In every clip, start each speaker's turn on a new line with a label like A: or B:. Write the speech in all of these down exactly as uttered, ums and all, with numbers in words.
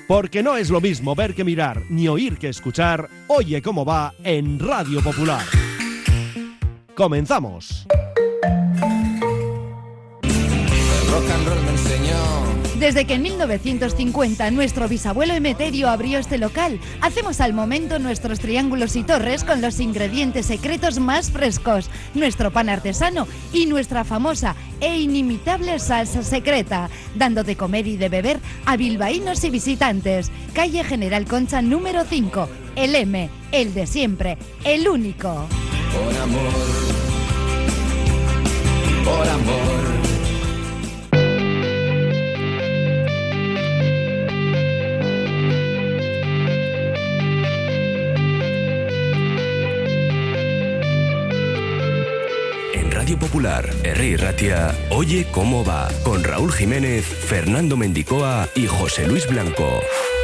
A: Porque no es lo mismo ver que mirar, ni oír que escuchar. Oye cómo va en Radio Popular. ¡Comenzamos!
B: El rock and roll me enseñó.
C: Desde que en mil novecientos cincuenta nuestro bisabuelo Emeterio abrió este local, hacemos al momento nuestros triángulos y torres con los ingredientes secretos más frescos, nuestro pan artesano y nuestra famosa e inimitable salsa secreta, dando de comer y de beber a bilbaínos y visitantes. Calle General Concha número cinco, el M, el de siempre, el único.
B: Por amor, por amor.
D: Radio Popular, Herri Ratia, Oye cómo va, con Raúl Jiménez, Fernando Mendicoa y José Luis Blanco.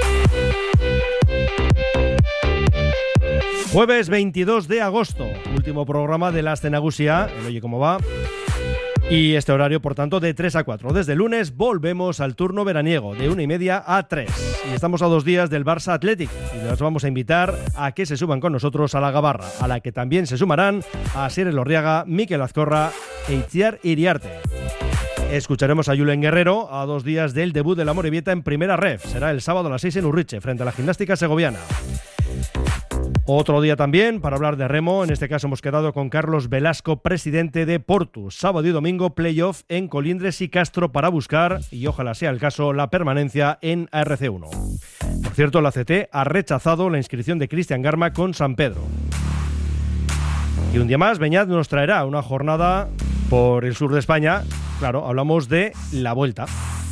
A: Jueves veintidós de agosto, último programa de la Aste Nagusia, el Oye cómo va. Y este horario, por tanto, de tres a cuatro. Desde lunes volvemos al turno veraniego, de una y media a tres. Y estamos a dos días del Barça Athletic. Y les vamos a invitar a que se suban con nosotros a la Gabarra, a la que también se sumarán Asier Elorriaga, Mikel Azcorra e Itziar Iriarte. Escucharemos a Julen Guerrero a dos días del debut de la Amorebieta en Primera Ref. Será el sábado a las seis en Urriche, frente a la Gimnástica Segoviana. Otro día también para hablar de remo. En este caso hemos quedado con Carlos Velasco, presidente de Portus. Sábado y domingo playoff en Colindres y Castro para buscar, y ojalá sea el caso, la permanencia en A R C uno. Por cierto, la C T ha rechazado la inscripción de Cristian Garma con San Pedro. Y un día más, Beñat nos traerá una jornada por el sur de España. Claro, hablamos de la Vuelta.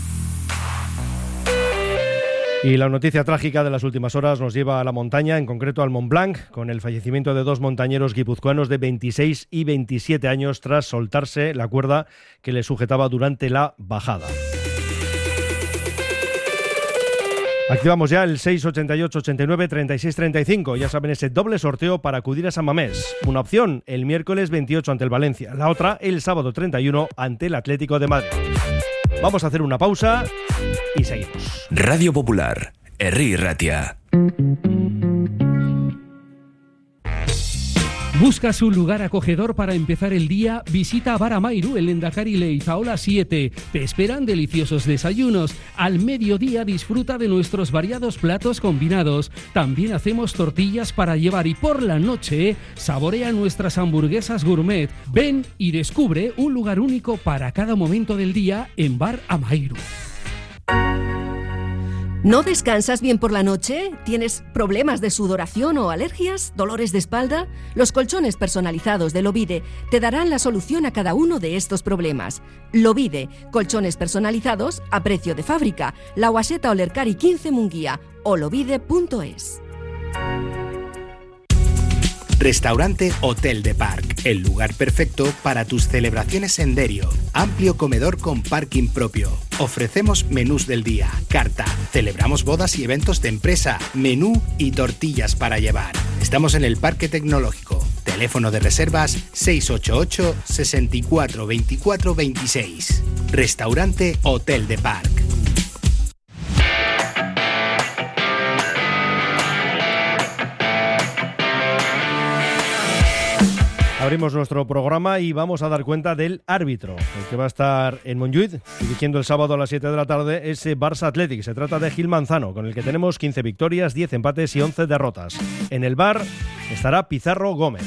A: Y la noticia trágica de las últimas horas nos lleva a la montaña, en concreto al Mont Blanc, con el fallecimiento de dos montañeros guipuzcoanos de veintiséis y veintisiete años tras soltarse la cuerda que les sujetaba durante la bajada. Activamos ya el seis ochenta y ocho ochenta y nueve treinta y seis treinta y cinco. Ya saben, ese doble sorteo para acudir a San Mamés. Una opción el miércoles veintiocho ante el Valencia, la otra el sábado treinta y uno ante el Atlético de Madrid. Vamos a hacer una pausa y seguimos.
D: Radio Popular, Herri Ratia.
E: ¿Buscas un lugar acogedor para empezar el día? Visita Bar Amairu en Lendakari Leizaola siete. Te esperan deliciosos desayunos. Al mediodía disfruta de nuestros variados platos combinados. También hacemos tortillas para llevar y por la noche saborea nuestras hamburguesas gourmet. Ven y descubre un lugar único para cada momento del día en Bar Amairu.
F: ¿No descansas bien por la noche? ¿Tienes problemas de sudoración o alergias? ¿Dolores de espalda? Los colchones personalizados de Lovide te darán la solución a cada uno de estos problemas. Lovide, colchones personalizados a precio de fábrica. La Guaseta Olercari quince Munguía o lovide punto es.
G: Restaurante Hotel de Parc, el lugar perfecto para tus celebraciones en Derio. Amplio comedor con parking propio. Ofrecemos menús del día, carta. Celebramos bodas y eventos de empresa, menú y tortillas para llevar. Estamos en el Parque Tecnológico. Teléfono de reservas seis ocho ocho, seis cuatro, veinticuatro veintiséis. Restaurante Hotel de Parc.
A: Abrimos nuestro programa y vamos a dar cuenta del árbitro, el que va a estar en Montjuïc, dirigiendo el sábado a las siete de la tarde ese Barça Athletic. Se trata de Gil Manzano, con el que tenemos quince victorias, diez empates y once derrotas. En el bar estará Pizarro Gómez.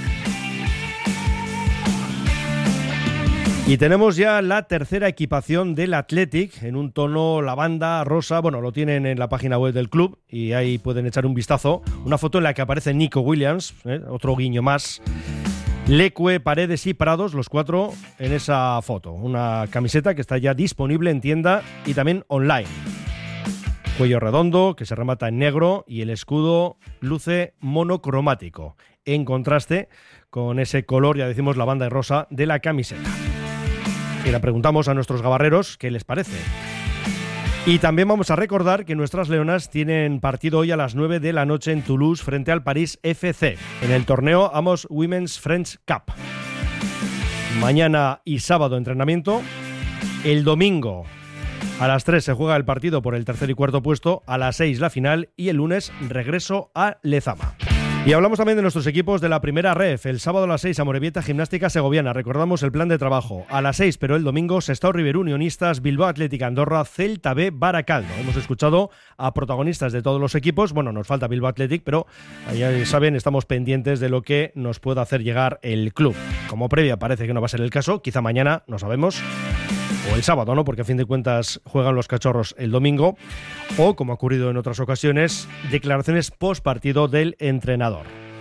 A: Y tenemos ya la tercera equipación del Athletic en un tono lavanda, rosa. Bueno, lo tienen en la página web del club y ahí pueden echar un vistazo. Una foto en la que aparece Nico Williams, ¿eh? Otro guiño más. Leque, Paredes y Prados, los cuatro en esa foto. Una camiseta que está ya disponible en tienda y también online. Cuello redondo, que se remata en negro, y el escudo luce monocromático, en contraste con ese color, ya decimos, lavanda y rosa de la camiseta. Y le preguntamos a nuestros gabarreros qué les parece. Y también vamos a recordar que nuestras leonas tienen partido hoy a las nueve de la noche en Toulouse frente al París F C, en el torneo Amos Women's French Cup. Mañana y sábado entrenamiento. El domingo A las tres se juega el partido por el tercer y cuarto puesto, a las seis la final y el lunes regreso a Lezama. Y hablamos también de nuestros equipos de la primera ref. El sábado a las seis Amorebieta Gimnástica Segoviana. Recordamos el plan de trabajo. A las seis, pero el domingo, Sestao River Unionistas, Bilbao Atlética Andorra, Celta B Baracaldo. Hemos escuchado a protagonistas de todos los equipos. Bueno, nos falta Bilbao Athletic, pero ya saben, estamos pendientes de lo que nos pueda hacer llegar el club. Como previa parece que no va a ser el caso. Quizá mañana, no sabemos. O el sábado, ¿no? Porque a fin de cuentas juegan los cachorros el domingo. O, como ha ocurrido en otras ocasiones, declaraciones post partido del entrenador.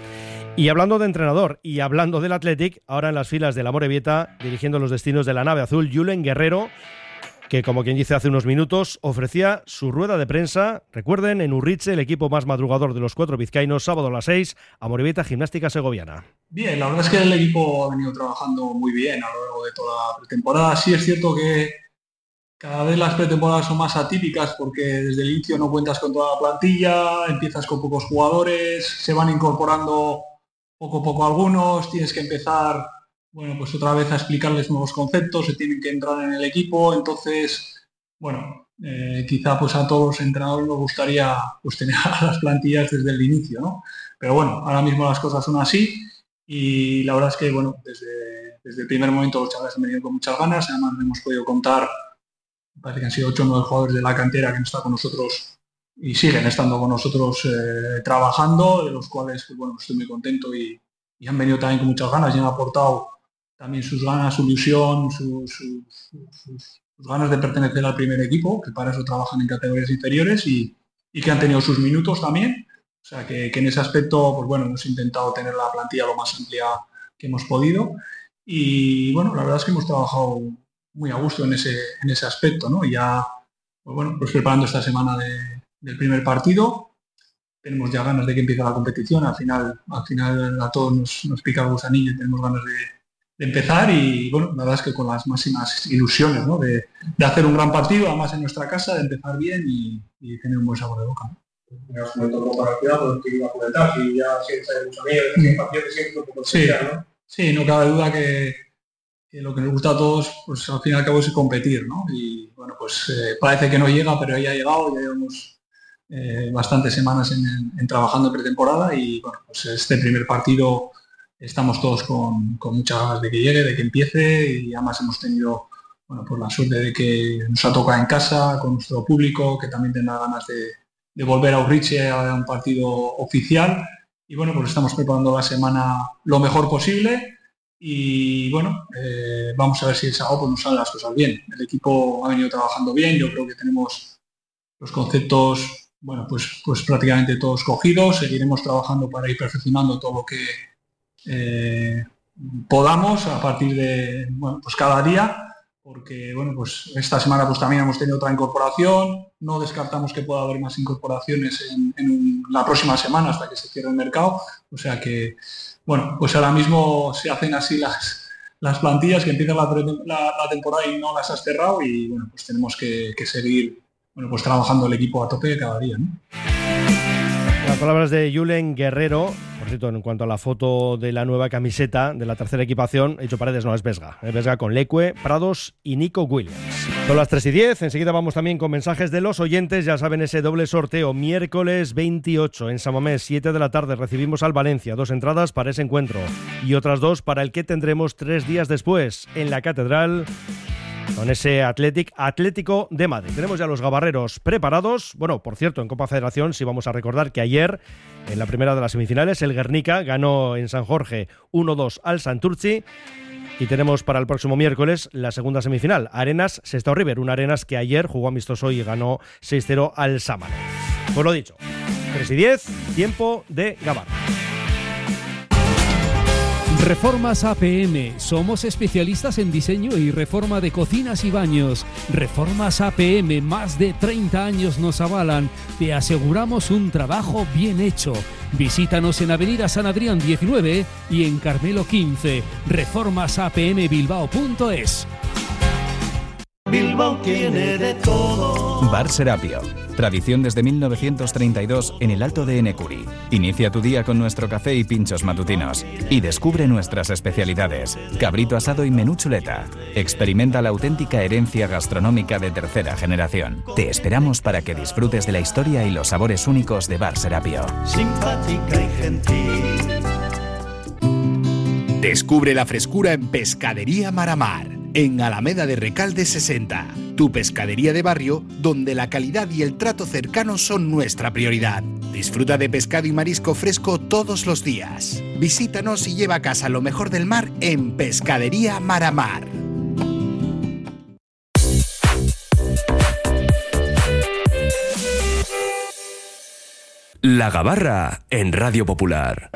A: Y hablando de entrenador y hablando del Athletic, ahora en las filas del Amorebieta, dirigiendo los destinos de la nave azul, Julen Guerrero, que como quien dice hace unos minutos, ofrecía su rueda de prensa, recuerden, en Urriche, el equipo más madrugador de los cuatro vizcaínos, sábado a las seis, Amorebieta Gimnástica Segoviana.
H: Bien, la verdad es que el equipo ha venido trabajando muy bien a lo largo de toda la pretemporada. Sí es cierto que cada vez las pretemporadas son más atípicas porque desde el inicio no cuentas con toda la plantilla, empiezas con pocos jugadores, se van incorporando poco a poco algunos, tienes que empezar, bueno, pues otra vez a explicarles nuevos conceptos, se tienen que entrar en el equipo, entonces, bueno, eh, quizá pues a todos los entrenadores nos gustaría pues tener a las plantillas desde el inicio, ¿no? Pero bueno, ahora mismo las cosas son así y la verdad es que, bueno, desde, desde el primer momento los chavales han venido con muchas ganas, además hemos podido contar, me parece que han sido ocho o nueve jugadores de la cantera que han estado con nosotros y siguen estando con nosotros eh, trabajando, de los cuales pues, bueno, estoy muy contento y, y han venido también con muchas ganas y han aportado también sus ganas, su ilusión, su, su, su, sus, sus ganas de pertenecer al primer equipo, que para eso trabajan en categorías inferiores y, y que han tenido sus minutos también. O sea que, que en ese aspecto, pues bueno, hemos intentado tener la plantilla lo más amplia que hemos podido y bueno, la verdad es que hemos trabajado muy a gusto en ese, en ese aspecto, ¿no? Y ya, pues bueno, pues preparando esta semana de, del primer partido, tenemos ya ganas de que empiece la competición, al final, al final a todos nos, nos pica el gusanillo y tenemos ganas de, de empezar y bueno, la verdad es que con las máximas ilusiones, ¿no? de, de hacer un gran partido, además en nuestra casa, de empezar bien y, y tener un buen sabor de boca, ¿no?
I: Me has comentado como para el cuidado, que iba a comentar, si ya siempre hay mucho miedo, sin paciencia, siempre un poco
H: sí,
I: especial, ¿no?
H: Sí, no cabe duda que, que lo que nos gusta a todos, pues al fin y al cabo es competir, ¿no? Y bueno, pues eh, parece que no llega, pero ya ha llegado, ya llevamos eh, bastantes semanas en, en, en trabajando en pretemporada y bueno, pues este primer partido estamos todos con, con muchas ganas de que llegue, de que empiece y además hemos tenido, bueno, pues la suerte de que nos ha tocado en casa, con nuestro público, que también tendrá ganas de de volver a Urriche a un partido oficial y bueno, pues estamos preparando la semana lo mejor posible y bueno, eh, vamos a ver si el sábado pues nos salen las cosas bien. El equipo ha venido trabajando bien, yo creo que tenemos los conceptos, bueno, pues, pues prácticamente todos cogidos, seguiremos trabajando para ir perfeccionando todo lo que eh, podamos a partir de, bueno, pues cada día. Porque bueno, pues esta semana pues también hemos tenido otra incorporación, no descartamos que pueda haber más incorporaciones en, en un, la próxima semana hasta que se cierre el mercado, o sea que bueno, pues ahora mismo se hacen así las, las plantillas que empiezan la, la, la temporada y no las has cerrado y bueno, pues tenemos que, que seguir bueno, pues trabajando el equipo a tope cada día, ¿no?
A: Las palabras de Julen Guerrero. Por cierto, en cuanto a la foto de la nueva camiseta de la tercera equipación, he dicho Paredes, no, es Vesga. Es Vesga con Leque, Prados y Nico Williams. Son las tres y diez, enseguida vamos también con mensajes de los oyentes. Ya saben, ese doble sorteo, miércoles veintiocho en San Mamés, siete de la tarde, recibimos al Valencia. Dos entradas para ese encuentro y otras dos para el que tendremos tres días después en la Catedral, con ese Athletic Atlético de Madrid. Tenemos ya los gabarreros preparados. Bueno, por cierto, en Copa Federación sí vamos a recordar que ayer, en la primera de las semifinales, el Guernica ganó en San Jorge uno dos al Santurtzi. Y tenemos para el próximo miércoles la segunda semifinal, Arenas Sestao River. Un Arenas que ayer jugó amistoso y ganó seis cero al Sámano. Pues lo dicho, tres y diez, tiempo de gabar.
E: Reformas A P M. Somos especialistas en diseño y reforma de cocinas y baños. Reformas A P M, más de treinta años nos avalan. Te aseguramos un trabajo bien hecho. Visítanos en Avenida San Adrián diecinueve y en Carmelo quince. reformas a p m bilbao punto es.
J: Bilbao tiene de todo.
D: Bar Serapio.
J: Tradición desde mil novecientos treinta y dos en el Alto de Enecuri. Inicia tu día con nuestro café y pinchos matutinos. Y descubre nuestras especialidades. Cabrito asado y menú chuleta. Experimenta la auténtica herencia gastronómica de tercera generación. Te esperamos para que disfrutes de la historia y los sabores únicos de Bar Serapio.
K: Simpática y gentil.
G: Descubre la frescura en Pescadería Maramar, en Alameda de Recalde sesenta. Tu pescadería de barrio, donde la calidad y el trato cercano son nuestra prioridad. Disfruta de pescado y marisco fresco todos los días. Visítanos y lleva a casa lo mejor del mar en Pescadería Maramar.
D: La Gabarra en Radio Popular.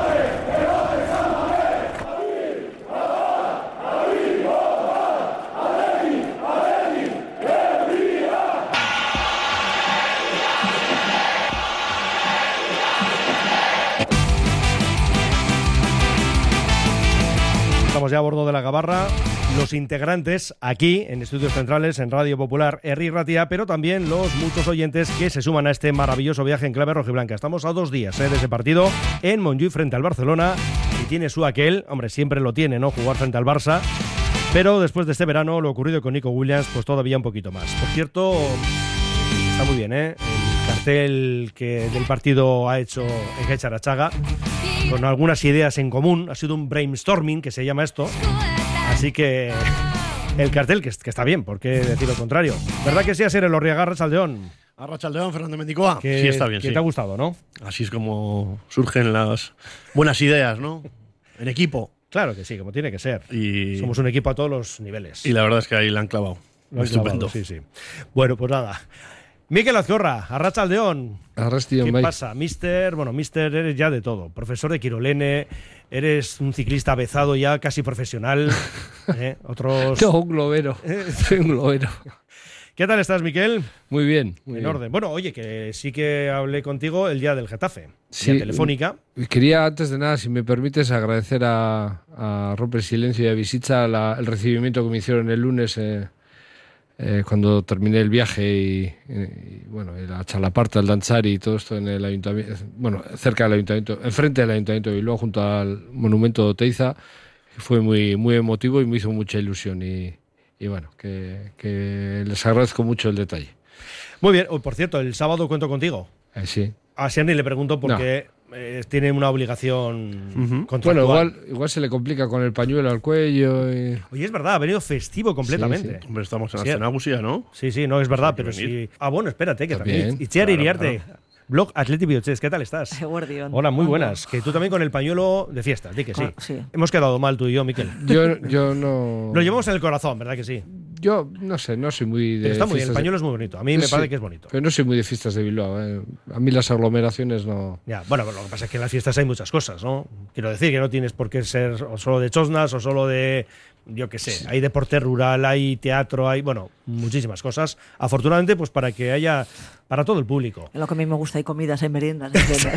A: Estamos ya a bordo de la Gabarra, los integrantes aquí en Estudios Centrales, en Radio Popular, Herri Ratia, pero también los muchos oyentes que se suman a este maravilloso viaje en clave rojiblanca. Estamos a dos días ¿eh? de ese partido en Montjuïc frente al Barcelona, y tiene su aquel, hombre, siempre lo tiene, ¿no?, jugar frente al Barça, pero después de este verano lo ocurrido con Nico Williams, pues todavía un poquito más. Por cierto, está muy bien, ¿eh? El cartel que del partido ha hecho Engecha Arachaga, con algunas ideas en común. Ha sido un brainstorming, que se llama esto. Así que el cartel, que, que está bien, ¿por qué decir lo contrario? ¿Verdad que sí, Asier Elorriaga, Arratsaldeón?
L: Arratsaldeón, Fernando Mendicoa.
A: Que,
L: sí, está bien,
A: que
L: sí.
A: te ha gustado, ¿no?
L: Así es como surgen las buenas ideas, ¿no? En equipo.
A: Claro que sí, como tiene que ser.
L: Y,
A: Somos un equipo a todos los niveles.
L: Y la verdad es que ahí la han clavado.
A: Lo han
L: Estupendo.
A: clavado, sí, sí. Bueno, pues nada. Mikel Azcorra, Arratsaldeón.
M: Arrastion,
A: ¿Qué
M: bai.
A: pasa? Mister, bueno, Mister, eres ya de todo. Profesor de Quirolene, eres un ciclista avezado ya, casi profesional. ¿eh? Otros...
M: No, un globero. Soy un globero.
A: ¿Qué tal estás, Miquel?
M: Muy bien. Muy
A: en
M: bien.
A: orden. Bueno, oye, que sí que hablé contigo el día del Getafe.
M: Sí,
A: vía telefónica.
M: Quería, antes de nada, si me permites, agradecer a, a Romper Silencio y a Visitza la, el recibimiento que me hicieron el lunes eh, eh, cuando terminé el viaje y, y bueno, y la charlaparta, el danzari y todo esto en el ayuntamiento, bueno, cerca del ayuntamiento, enfrente del ayuntamiento de Bilbao, junto al monumento de Oteiza. Fue muy, muy emotivo y me hizo mucha ilusión y Y bueno, que, que les agradezco mucho el detalle.
A: Muy bien. Oh, por cierto, el sábado cuento contigo.
M: Eh, sí.
A: A Siani le pregunto porque no. eh, tiene una obligación uh-huh. contractual.
M: Bueno, igual, igual se le complica con el pañuelo al cuello. Y...
A: Oye, es verdad, ha venido festivo completamente.
M: Sí, sí.
L: Hombre, estamos en
A: sí.
L: la Cenagusía, ¿no?
A: Sí, sí, no, es verdad,
L: sí,
A: pero
L: venir.
A: sí. Ah, bueno, espérate, que
M: también.
A: también. Itziar
L: claro,
A: Iriarte.
L: Claro.
A: Blog Athletic Bioches, ¿qué tal estás?
N: Guardión.
A: Hola, muy
N: Hola.
A: buenas. Que tú también con el pañuelo de fiesta, di que sí.
N: Ah, sí.
A: Hemos quedado mal tú y yo, Miquel.
M: Yo, yo no...
A: Lo llevamos en el corazón, ¿verdad que sí?
M: Yo no sé, no soy muy de...
A: Pero está muy bien, el pañuelo
M: de...
A: es muy bonito. A mí
M: sí,
A: me parece que es bonito.
M: Pero no soy muy de fiestas de Bilbao. ¿eh? A mí las aglomeraciones no...
A: Ya, bueno, lo que pasa es que en las fiestas hay muchas cosas, ¿no? Quiero decir que no tienes por qué ser o solo de chosnas o solo de... Yo qué sé, sí. Hay deporte rural, hay teatro, hay, bueno, muchísimas cosas. Afortunadamente, pues para que haya, para todo el público.
N: En lo que a mí me gusta, hay comidas, hay meriendas. Hay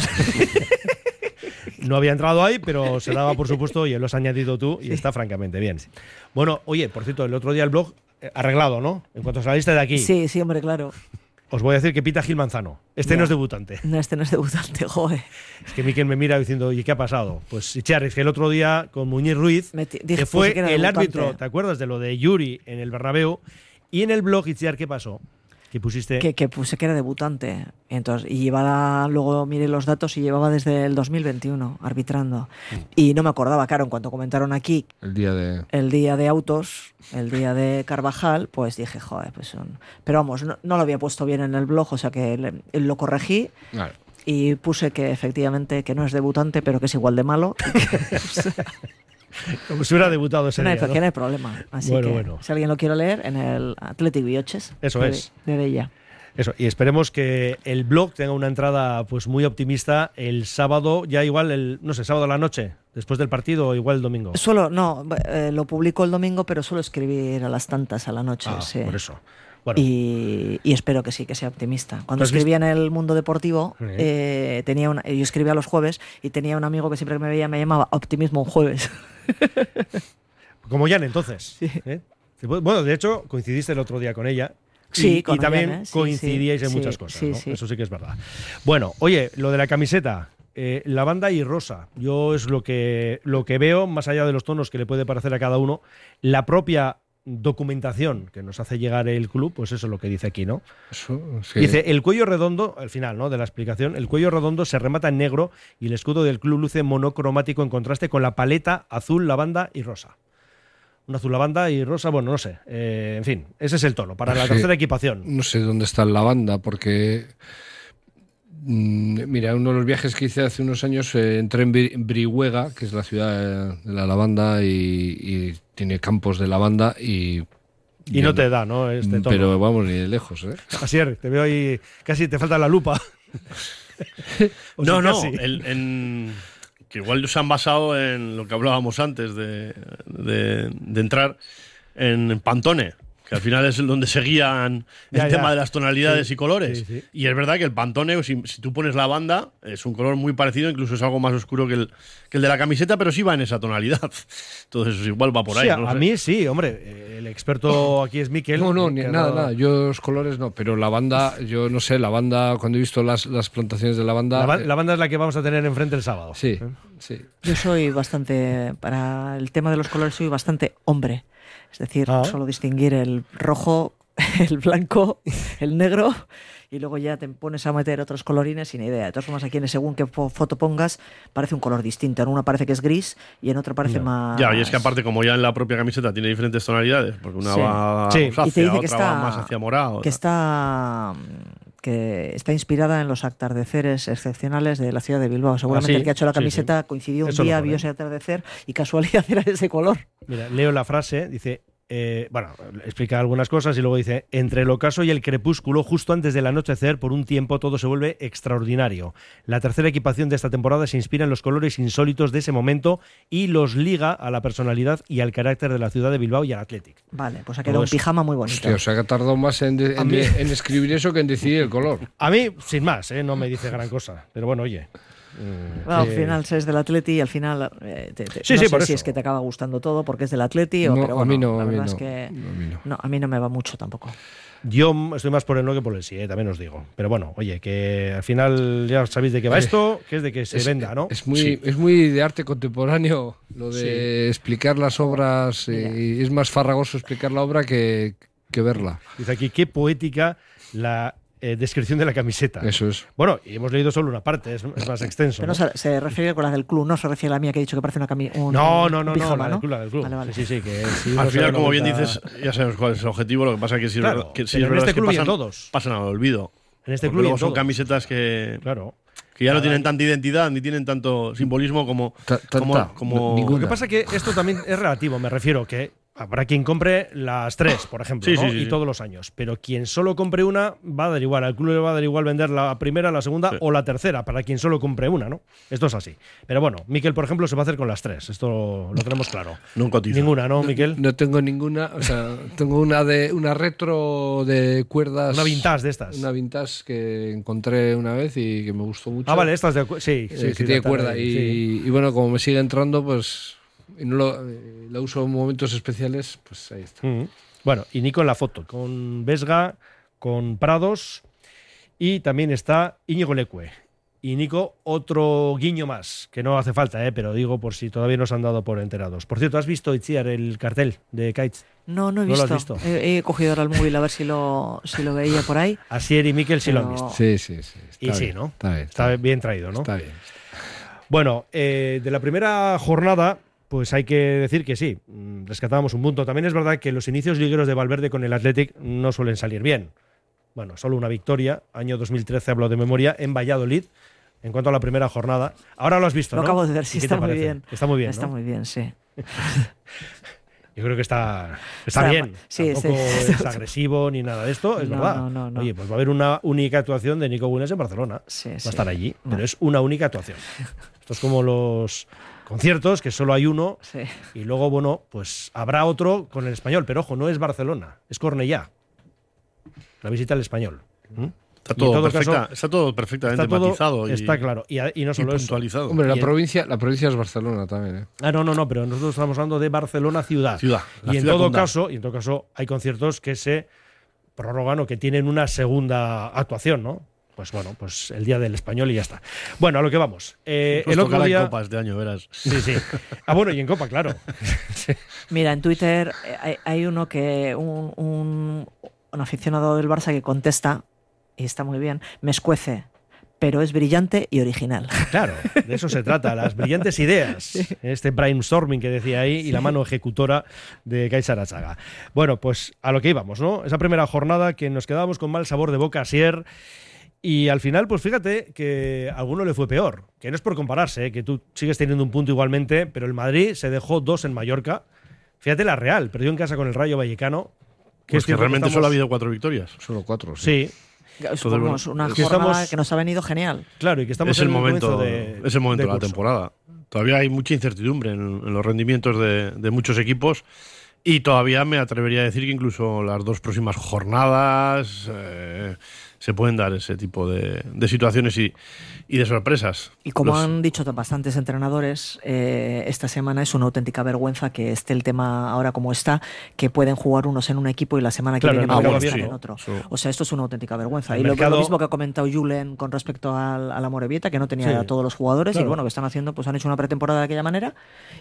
A: no había entrado ahí, pero se daba por supuesto y lo has añadido tú y sí. Está francamente bien. Bueno, oye, por cierto, el otro día el blog eh, arreglado, ¿no? En cuanto saliste de aquí.
N: Sí, sí, hombre, claro.
A: Os voy a decir que pita Gil Manzano. Este no, no es debutante.
N: No, este no es debutante, joder.
A: Es que Miquel me mira diciendo, ¿y qué ha pasado? Pues Itziar, es que el otro día con Muñiz Ruiz,
N: dije,
A: que fue
N: que
A: el
N: debutante.
A: árbitro, ¿te acuerdas de lo de Yuri en el Bernabéu? Y en el blog, Itziar, ¿qué pasó? Que pusiste...
N: Que, que puse que era debutante. Entonces, y llevaba, luego miré los datos y llevaba desde el dos mil veintiuno arbitrando. Mm. Y no me acordaba, claro, en cuanto comentaron aquí
M: el día de
N: el día de autos, el día de Carvajal, pues dije, joder, pues son... Pero vamos, no, no lo había puesto bien en el blog, o sea que le, lo corregí.
M: Claro.
N: Y puse que efectivamente que no es debutante, pero que es igual de malo. O sea,
A: como si hubiera debutado ese
N: no
A: día,
N: hay,
A: ¿no?
N: Que no hay problema. Así
A: bueno,
N: que,
A: bueno.
N: si alguien lo quiere leer, en el Athletic Bioches.
A: Eso
N: de,
A: es.
N: De Bella.
A: Eso, y esperemos que el blog tenga una entrada pues muy optimista el sábado, ya igual, el no sé, sábado a la noche, después del partido o igual el domingo.
N: Suelo, no, eh, lo publico el domingo, pero suelo escribir a las tantas a la noche.
A: Ah,
N: sí.
A: por eso. Bueno.
N: Y, y espero que sí, que sea optimista. Cuando
A: ¿Has
N: escribía
A: visto?
N: en el Mundo Deportivo,
A: Sí.
N: eh, tenía una, yo escribía los jueves y tenía un amigo que siempre que me veía me llamaba Optimismo un jueves.
A: Como Jan, entonces.
N: Sí.
A: ¿eh? Bueno, de hecho, coincidiste el otro día con ella.
N: Sí,
A: y,
N: con
A: y también
N: Ollane, sí,
A: coincidíais
N: sí,
A: en
N: sí,
A: muchas cosas,
N: sí,
A: ¿no?
N: sí.
A: Eso sí que es verdad. Bueno, oye, lo de la camiseta, eh, lavanda y rosa, yo es lo que, lo que veo, más allá de los tonos que le puede parecer a cada uno, la propia documentación que nos hace llegar el club, pues eso es lo que dice aquí, ¿no?
M: Eso, sí.
A: Dice, el cuello redondo, al final, ¿no?, de la explicación, el cuello redondo se remata en negro y el escudo del club luce monocromático en contraste con la paleta azul, lavanda y rosa. Un azul lavanda y rosa, bueno, no sé. Eh, en fin, ese es el tono para la
M: Sí.
A: tercera equipación.
M: No sé dónde está la banda, porque mm, mira, uno de los viajes que hice hace unos años, eh, entré en Bri- Brihuega, que es la ciudad de la lavanda, y, y tiene campos de lavanda y...
A: Y no te da, ¿no?, este tono.
M: Pero vamos, ni de lejos, ¿eh?
A: Asier, te veo ahí, casi te falta la lupa. O sea,
L: No, no,
A: casi.
L: el- en, que igual se han basado en lo que hablábamos antes de, de, de entrar en Pantone, que al final es donde se guían el
A: Ya, ya.
L: tema de las tonalidades
A: Sí,
L: y colores.
A: sí, sí.
L: Y es verdad que el Pantone, si, si tú pones la banda, es un color muy parecido, incluso es algo más oscuro que el, que el de la camiseta, pero sí va en esa tonalidad. Entonces igual va por ahí.
A: Sí,
L: no lo
A: a
L: sé.
A: mí sí, hombre. eh, El experto aquí es Miquel.
M: No, no, ni-
A: que
M: nada,
A: no-
M: nada. Yo los colores no, pero la banda, yo no sé, la banda, cuando he visto las, las plantaciones de la banda...
A: La, ba-
M: eh,
A: la banda es la que vamos a tener enfrente el sábado.
M: Sí,
A: ¿Eh?
M: sí.
N: Yo soy bastante, para el tema de los colores, soy bastante hombre. Es decir,
A: Ah.
N: solo distinguir el rojo, el blanco, el negro, y luego ya te pones a meter otros colorines sin idea. De todas formas, aquí en según qué fo- foto pongas, parece un color distinto. En una parece que es gris y en otra parece más...
L: Ya, y es que aparte, como ya en la propia camiseta tiene diferentes tonalidades, porque una
N: Sí.
L: va
A: Sí.
L: rosácea,
N: Y te dice
L: otra
N: que está,
L: va más hacia morado.
N: que está que está inspirada en los atardeceres excepcionales de la ciudad de Bilbao. Seguramente
A: Ah, sí.
N: el que ha hecho la
A: Sí,
N: camiseta coincidió un
A: Eso lo
N: día,
A: pone.
N: vio ese atardecer y casualidad era ese color.
A: Mira, leo la frase, dice, eh, bueno, explica algunas cosas y luego dice, entre el ocaso y el crepúsculo, justo antes del anochecer, por un tiempo todo se vuelve extraordinario. La tercera equipación de esta temporada se inspira en los colores insólitos de ese momento y los liga a la personalidad y al carácter de la ciudad de Bilbao y al Athletic.
N: Vale, pues ha
A: Todo
N: quedado un
A: eso.
N: pijama muy bonito.
M: Hostia, o sea que ha tardado más en, de-
A: A
M: en
A: mí-
M: de- en escribir eso que en decidir el color.
A: A mí, sin más, ¿eh? No me dice gran cosa, pero bueno, oye. mm,
N: Bueno,
A: que-
N: al final es del Atleti y al final eh, te- te-
A: Sí,
N: no
A: sí,
N: sé
A: por
N: si
A: eso.
N: es que te acaba gustando todo porque es del Atleti o
M: No,
N: pero
M: a mí
N: bueno,
M: no,
N: la
M: a mí
N: verdad
M: no.
N: es que
M: No, a mí no.
N: no, a mí no me va mucho tampoco.
A: Yo estoy más por el no que por el sí, ¿eh? También os digo. Pero bueno, oye, que al final ya sabéis de qué va
M: Eh,
A: esto, que es de que se
M: Es-
A: venda, ¿no?
M: Es muy,
A: Sí.
M: es muy de arte contemporáneo lo de
A: Sí.
M: explicar las obras, y es más farragoso explicar la obra que, que verla.
A: Dice aquí, qué poética la eh, descripción de la camiseta.
M: Eso es.
A: Bueno, y hemos leído solo una parte, es, es más extenso.
N: Pero
A: ¿no?
N: no se, se refiere con la del club, no se refiere a la mía que he dicho que parece una cami un,
A: No, no, no,
N: un
A: no,
N: pijama,
A: la
N: ¿no?
A: del club, la del club.
N: Vale, vale.
A: Sí, sí, sí, que si uno
L: Al
A: se
L: final,
A: da
L: como bien
A: cuenta-
L: dices, ya sabemos cuál es el objetivo. Lo que pasa es que sí, es
A: Claro,
L: verdad- que sí
A: pero
L: es
A: en
L: verdad
A: este
L: es que
A: club y en
L: pasan,
A: todos.
L: pasan al olvido.
A: En este
L: Porque
A: club y
L: luego
A: en
L: son
A: todos.
L: camisetas que,
A: Claro.
L: que ya no
A: Cada
L: tienen
A: año.
L: tanta identidad ni tienen tanto simbolismo como,
M: Ta- tanta,
L: como, como-
M: ninguna.
A: Lo que pasa es que esto también es relativo, me refiero que habrá quien compre las tres, por ejemplo,
L: Sí,
A: ¿no?
L: sí, sí,
A: y
L: sí.
A: todos los años. Pero quien solo compre una, va a dar igual. Al club le va a dar igual vender la primera, la segunda
L: Sí.
A: o la tercera, para quien solo compre una, ¿no? Esto es así. Pero bueno, Miquel, por ejemplo, se va a hacer con las tres. Esto lo tenemos claro.
L: No cotiza.
A: Ninguna, ¿no, Miquel?
M: No tengo ninguna, o sea, tengo una de una retro de cuerdas.
A: Una vintage de estas.
M: Una vintage que encontré una vez y que me gustó mucho.
A: Ah, vale, estas de... cu- Sí,
M: eh,
A: sí,
M: que
A: sí,
M: tiene
A: la-
M: cuerda.
A: sí.
M: Y, y bueno, como me sigue entrando, pues. Y no lo, eh, la uso en momentos especiales, pues ahí está.
A: Mm. Bueno, y Nico en la foto, con Vesga, con Prados y también está Íñigo Leque. Y Nico, otro guiño más, que no hace falta, ¿eh? Pero digo por si todavía nos han dado por enterados. Por cierto, ¿has visto, Itziar, el cartel de Kites?
N: No, no he
A: ¿No lo
N: visto.
A: has visto?
N: He, he cogido ahora el móvil a ver si lo, si lo veía por ahí.
A: Asier y Miquel sí lo han
N: Pero-
A: visto.
M: Sí, sí, sí. está
A: Y sí,
M: bien,
A: ¿no?
M: Está bien.
A: Está bien traído, ¿no?
M: Está bien.
A: Bueno, eh, de la primera jornada, pues hay que decir que sí, mm, rescatábamos un punto. También es verdad que los inicios ligueros de Valverde con el Athletic no suelen salir bien. Bueno, solo una victoria, año dos mil trece, hablo de memoria, en Valladolid, en cuanto a la primera jornada. Ahora lo has visto,
N: Lo
A: ¿no?
N: acabo de ver,
A: ¿Y
N: sí,
A: qué
N: está
A: te
N: muy
A: parece?
N: bien.
A: Está muy bien,
N: Está
A: ¿no?
N: muy bien, sí.
A: Yo creo que está, está
N: Está-
A: bien.
N: sí,
A: Tampoco
N: sí.
A: es agresivo ni nada de esto, es
N: No,
A: verdad.
N: no, no, no.
A: Oye, pues va a haber una única actuación de Nico Williams en Barcelona.
N: Sí,
A: va a
N: sí.
A: estar allí,
N: No.
A: pero es una única actuación. Esto es como los conciertos, que solo hay uno,
N: Sí.
A: y luego, bueno, pues habrá otro con el Español, pero ojo, no es Barcelona, es Cornellá. La visita al Español. ¿Mm?
L: Está
A: Y en
L: todo,
A: todo
L: perfecta-
A: caso,
L: está todo perfectamente
A: está todo-
L: matizado y,
A: está claro. Y, a- y no
L: y
A: solo eso.
L: puntualizado.
M: Hombre, la
A: Y en-
M: provincia, la provincia es Barcelona también, ¿eh?
A: Ah, no, no, no, pero nosotros estamos hablando de Barcelona ciudad.
L: Ciudad, la
A: Y en
L: ciudad
A: todo
L: condal.
A: caso, y en todo caso hay conciertos que se prórroga, ¿no? Que tienen una segunda actuación, ¿no? Pues bueno, pues el día del Español y ya está. Bueno, a lo que vamos. Eh,
L: Nos
A: el otro día
L: en Copa este año, verás.
A: Sí, sí. Ah, bueno, y en Copa, claro. Sí.
N: Mira, en Twitter hay, hay uno que un, un, un aficionado del Barça que contesta, y está muy bien, me escuece, pero es brillante y original.
A: Claro, de eso se trata, las brillantes ideas. Sí. Este brainstorming que decía ahí y la mano ejecutora de Kai Sarachaga. Bueno, pues a lo que íbamos, ¿no? Esa primera jornada que nos quedábamos con mal sabor de boca asier. Y al final, pues fíjate que a alguno le fue peor. Que no es por compararse, ¿eh? Que tú sigues teniendo un punto igualmente, pero el Madrid se dejó dos en Mallorca. Fíjate la Real, perdió en casa con el Rayo Vallecano.
L: Que pues es que realmente que estamos... solo ha habido cuatro victorias.
M: Solo cuatro, sí.
N: Sí. Es una
A: que
N: jornada
A: estamos...
N: que nos ha venido genial.
A: Claro, y que estamos
L: es el
A: en
L: momento
A: de,
L: es el momento de,
A: de
L: la temporada. Todavía hay mucha incertidumbre en, en los rendimientos de, de muchos equipos. Y todavía me atrevería a decir que incluso las dos próximas jornadas eh, se pueden dar ese tipo de, de situaciones y, y de sorpresas.
N: Y como
L: Los...
N: han dicho bastantes entrenadores, eh, esta semana es una auténtica vergüenza que esté el tema ahora como está, que pueden jugar unos en un equipo y la semana que
A: claro,
N: viene
A: no,
N: pueden
A: sí,
N: estar
A: sí,
N: en otro.
A: sí.
N: O sea, esto es una auténtica vergüenza.
A: El
N: y lo,
A: mercado...
N: lo mismo que ha comentado Julen con respecto al, a la Morevieta, que no tenía sí, a todos los jugadores, claro. Y bueno, que están haciendo, pues han hecho una pretemporada de aquella manera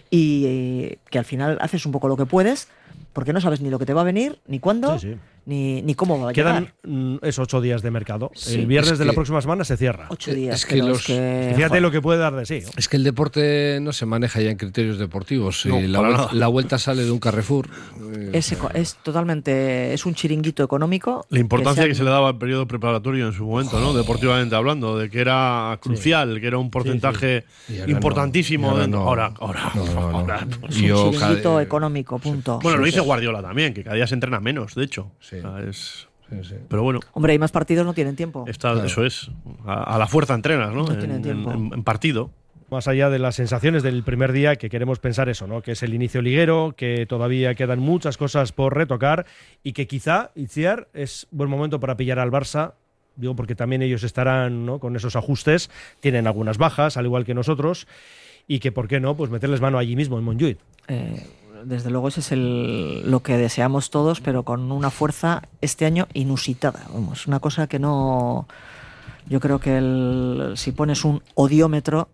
N: y eh, que al final haces un poco lo que puedes, porque no sabes ni lo que te va a venir, ni cuándo, sí, sí. Ni, ni cómo va a
A: Quedan
N: llegar.
A: esos ocho días de mercado.
N: Sí,
A: el viernes
N: es
A: de
N: que
A: la próxima semana se cierra.
N: Ocho días.
M: Es que los,
N: que...
A: Fíjate Joder. lo que puede dar de sí, ¿no?
M: Es que el deporte no se maneja ya en criterios deportivos.
L: No,
M: la, vuelta, la vuelta sale de un Carrefour.
N: Es, es totalmente, es un chiringuito económico.
L: La importancia que,
N: que
L: se, le daba al periodo preparatorio en su momento, ¿no? Deportivamente hablando, de que era crucial, sí. que era un porcentaje sí, sí. importantísimo.
M: No.
L: De...
M: No.
L: Ahora, ahora,
M: no, no, no.
L: ahora.
N: Es un Yo, chiringuito cada... económico, punto.
L: Bueno,
N: sí,
L: lo dice
N: sí.
L: Guardiola también, que cada día se entrena menos, de hecho.
M: Sí.
L: O sea, es...
M: Sí, sí.
L: Pero bueno.
N: Hombre, hay más partidos, no tienen tiempo.
L: Está, claro. Eso es. A, a la fuerza entrenas, ¿no?
N: No
L: en,
N: tienen tiempo.
L: En, en partido.
A: Más allá de las sensaciones del primer día, que queremos pensar eso, ¿no? Que es el inicio liguero, que todavía quedan muchas cosas por retocar y que quizá, Itziar, es buen momento para pillar al Barça. Digo, porque también ellos estarán, ¿no? Con esos ajustes, tienen algunas bajas, al igual que nosotros, y que, ¿por qué no? Pues meterles mano allí mismo en Montjuïc.
N: Eh... Desde luego ese es el, lo que deseamos todos, pero con una fuerza este año inusitada. Vamos, una cosa que no... Yo creo que el, si pones un odiómetro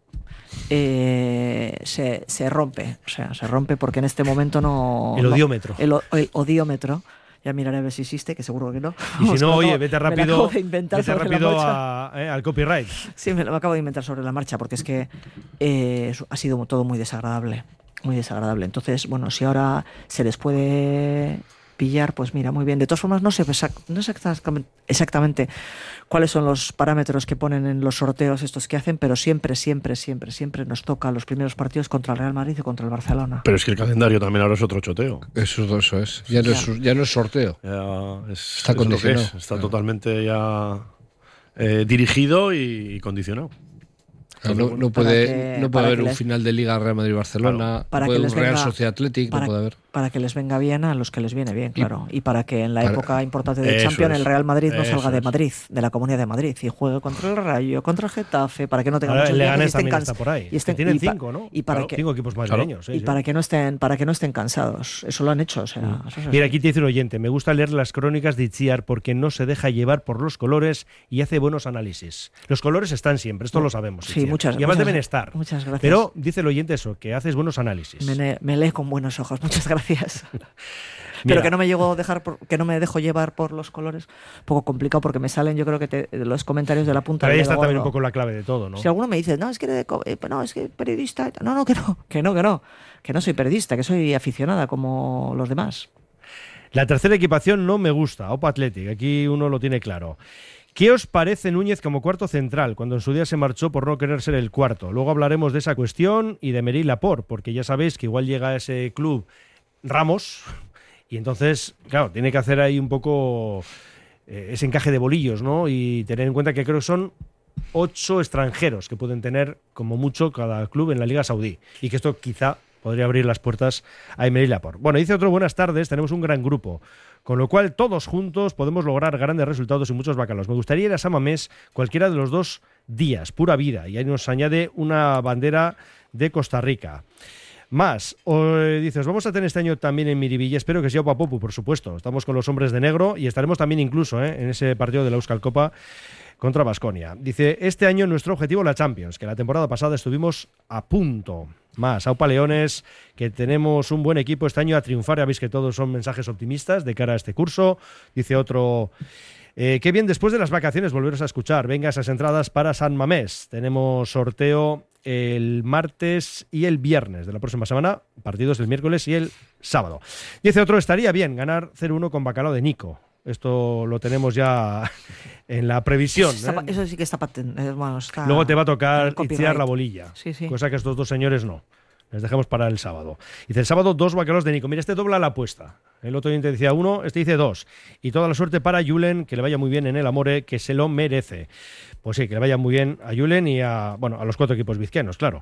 N: eh, se, se rompe. O sea, se rompe porque en este momento no...
A: El odiómetro.
N: No, el, el odiómetro. Ya miraré a ver si existe, que seguro que no.
A: Y si no, oye, vete rápido,
N: vete
A: rápido a, eh, al copyright.
N: Sí, me lo acabo de inventar sobre la marcha, porque es que eh, ha sido todo muy desagradable. Muy desagradable. Entonces, bueno, si ahora se les puede pillar, pues mira, muy bien. De todas formas, no sé, no sé exactamente, exactamente cuáles son los parámetros que ponen en los sorteos estos que hacen, pero siempre, siempre, siempre, siempre nos toca los primeros partidos contra el Real Madrid y contra el Barcelona.
L: Pero es que el calendario también ahora es otro choteo.
M: Eso, eso es. Ya no,
N: ya.
M: es. ya no es sorteo.
L: Ya es,
M: está
L: es
M: condicionado.
L: Es. Está claro. totalmente ya eh, dirigido y, y condicionado.
M: No, no puede,
N: que,
M: no puede haber un
N: les,
M: final de Liga Real Madrid-Barcelona,
N: para
M: no puede
N: que les
M: un Real
N: venga,
M: Sociedad Athletic,
N: para,
M: no puede haber.
N: Para que les venga bien a los que les viene bien, claro. Y, y para que en la
M: para,
N: época importante de Champions
L: es,
N: el Real Madrid no salga de
L: es.
N: Madrid, de la Comunidad de Madrid, y juegue contra el Rayo, contra el Getafe, para que no tengan
A: muchos
N: días
A: Leganés
N: y estén
A: también está por ahí.
N: Y estén,
A: tienen
N: y pa,
A: cinco, ¿no?
N: Y para
A: claro,
N: que,
A: cinco equipos madrileños.
N: Claro,
A: sí,
N: y para
A: sí.
N: que no estén, para que no estén cansados. Eso lo han hecho. O sea,
A: mm.
N: eso es
A: Mira, aquí te dice un oyente, me gusta leer las crónicas de Itziar porque no se deja llevar por los colores y hace buenos análisis. Los colores están siempre, esto lo sabemos.
N: Sí,
A: Itziar.
N: muchas,
A: y además
N: muchas,
A: deben estar.
N: Muchas gracias.
A: Pero dice el oyente eso, que haces buenos análisis.
N: Me, me lee con buenos ojos, muchas gracias.
A: Mira.
N: Pero que no me llego a dejar por, que no me dejo llevar por los colores, un poco complicado porque me salen, yo creo que te, los comentarios de la punta.
A: Pero ahí
N: del
A: está
N: dedo
A: también
N: gordo.
A: un poco la clave de todo, ¿no?
N: Si alguno me dice, no, es que de, no, es que periodista, no, no, que no, que no, que no, que no soy periodista, que soy aficionada como los demás.
A: La tercera equipación no me gusta, Opa Athletic, aquí uno lo tiene claro. ¿Qué os parece Núñez como cuarto central, cuando en su día se marchó por no querer ser el cuarto? Luego hablaremos de esa cuestión y de Mery Laporte, porque ya sabéis que igual llega a ese club Ramos y entonces, claro, tiene que hacer ahí un poco eh, ese encaje de bolillos, ¿no? Y tener en cuenta que creo que son ocho extranjeros que pueden tener como mucho cada club en la Liga Saudí y que esto quizá podría abrir las puertas a Mery Laporte. Bueno, dice otro, buenas tardes, tenemos un gran grupo, con lo cual todos juntos podemos lograr grandes resultados y muchos bacalos. Me gustaría ir a San Mamés cualquiera de los dos días, pura vida. Y ahí nos añade una bandera de Costa Rica. Más, o, eh, dices, vamos a tener este año también en Miribilla, espero que sea Papopu, por supuesto. Estamos con los hombres de negro y estaremos también incluso eh, en ese partido de la Euskal Copa contra Baskonia. Dice, este año nuestro objetivo la Champions, que la temporada pasada estuvimos a punto. Más, Aupa Leones, que tenemos un buen equipo este año a triunfar, ya veis que todos son mensajes optimistas de cara a este curso. Dice otro... Eh, qué bien después de las vacaciones volveros a escuchar. Venga, esas entradas para San Mamés. Tenemos sorteo el martes y el viernes de la próxima semana, partidos el miércoles y el sábado. Dice otro, estaría bien ganar cero uno con Bacalao de Nico. Esto lo tenemos ya en la previsión.
N: Está,
A: ¿eh?
N: Eso sí que está patente. Bueno, está
A: Luego te va a tocar
N: copyright.
A: Itziar la bolilla,
N: sí, sí.
A: cosa que estos dos señores no. Les dejamos para el sábado. Dice el sábado dos bacalaos de Nico. Mira, este dobla la apuesta. El otro oyente decía uno, este dice dos. Y toda la suerte para Julen, que le vaya muy bien en el Amore, que se lo merece. Pues sí, que le vaya muy bien a Julen y a, bueno, a los cuatro equipos vizcaínos, claro.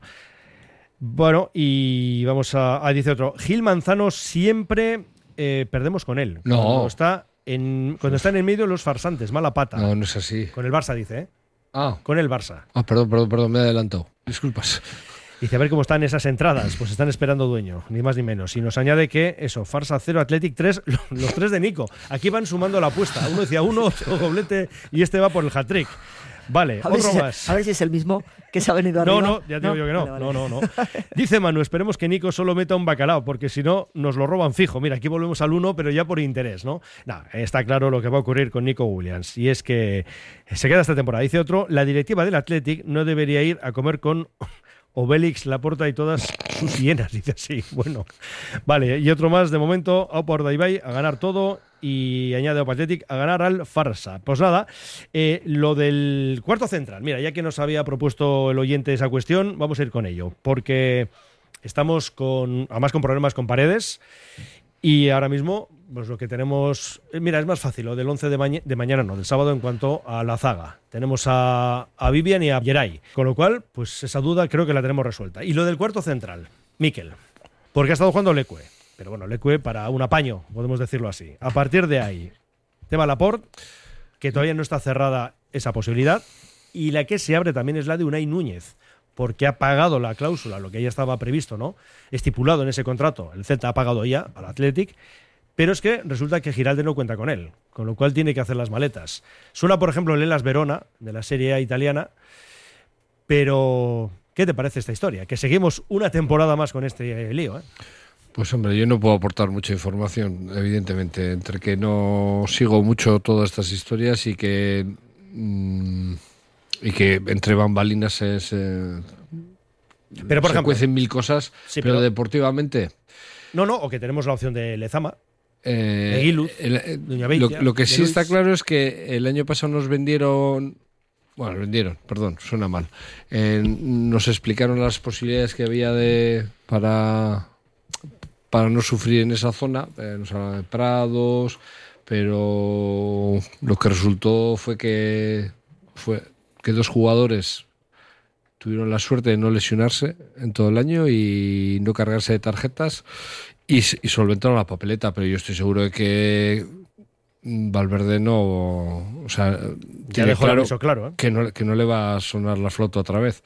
A: Bueno, y vamos a, a dice otro. Gil Manzano siempre eh, perdemos con él.
M: No.
A: Cuando está en, cuando están en medio los farsantes, mala pata.
M: No, no es así.
A: Con el Barça, dice, ¿eh?
M: Ah.
A: Con el Barça.
M: Ah, perdón, perdón, perdón, me he adelantado. Disculpas.
A: Dice, a ver cómo están esas entradas. Pues están esperando dueño, ni más ni menos. Y nos añade que, eso, Farsa cero, Athletic tres, los tres de Nico. Aquí van sumando la apuesta. Uno decía uno, otro doblete, y este va por el hat-trick. Vale,
N: a ver
A: otro
N: si,
A: más.
N: A ver si es el mismo que se ha venido arriba.
A: No, no, ya te digo yo que no.
N: Vale, vale.
A: No, no, no. Dice Manu, esperemos que Nico solo meta un bacalao, porque si no, nos lo roban fijo. Mira, aquí volvemos al uno, pero ya por interés, ¿no? Nah, está claro lo que va a ocurrir con Nico Williams. Y es que se queda esta temporada. Dice otro, la directiva del Athletic no debería ir a comer con Obélix, Laporta y todas sus hienas, dice así. Bueno, vale, y otro más de momento, Aupa Urdaibai a ganar todo y añade Aupa Athletic a ganar al Farsa. Pues nada, eh, lo del cuarto central, mira, ya que nos había propuesto el oyente esa cuestión, vamos a ir con ello, porque estamos con, además con problemas con Paredes. Y ahora mismo, pues lo que tenemos... Mira, es más fácil, lo del once de, maña, de mañana, no, del sábado en cuanto a la zaga. Tenemos a, a Vivian y a Geray. Con lo cual, pues esa duda creo que la tenemos resuelta. Y lo del cuarto central, Mikel. Porque ha estado jugando Leque. Pero bueno, Leque para un apaño, podemos decirlo así. A partir de ahí, tema Laporte, que todavía no está cerrada esa posibilidad. Y la que se abre también es la de Unai Núñez, porque ha pagado la cláusula, lo que ya estaba previsto, ¿no? Estipulado en ese contrato. El Celta ha pagado ya al Athletic, pero es que resulta que Giralde no cuenta con él, con lo cual tiene que hacer las maletas. Suena, por ejemplo, el Hellas Verona, de la Serie A italiana, pero ¿qué te parece esta historia? Que seguimos una temporada más con este lío, ¿eh?
M: Pues hombre, yo no puedo aportar mucha información, evidentemente, entre que no sigo mucho todas estas historias y que... Mmm, y que entre bambalinas se, se,
A: pero por
M: se
A: ejemplo,
M: cuecen mil cosas, sí, pero, pero deportivamente...
A: No, no, o que tenemos la opción de Lezama,
M: eh,
A: de Guiluz,
M: el,
A: Doña Beitia,
M: lo, lo que sí
A: Luis.
M: está claro es que el año pasado nos vendieron... Bueno, vendieron, perdón, suena mal. Eh, nos explicaron las posibilidades que había de para, para no sufrir en esa zona, eh, nos hablaban de prados, pero lo que resultó fue que... fue que dos jugadores tuvieron la suerte de no lesionarse en todo el año y no cargarse de tarjetas y, y solventaron la papeleta, pero yo estoy seguro de que Valverde no, o sea,
A: ya dejó claro, eso claro ¿eh?
M: que, no, que no le va a sonar la flauta otra vez.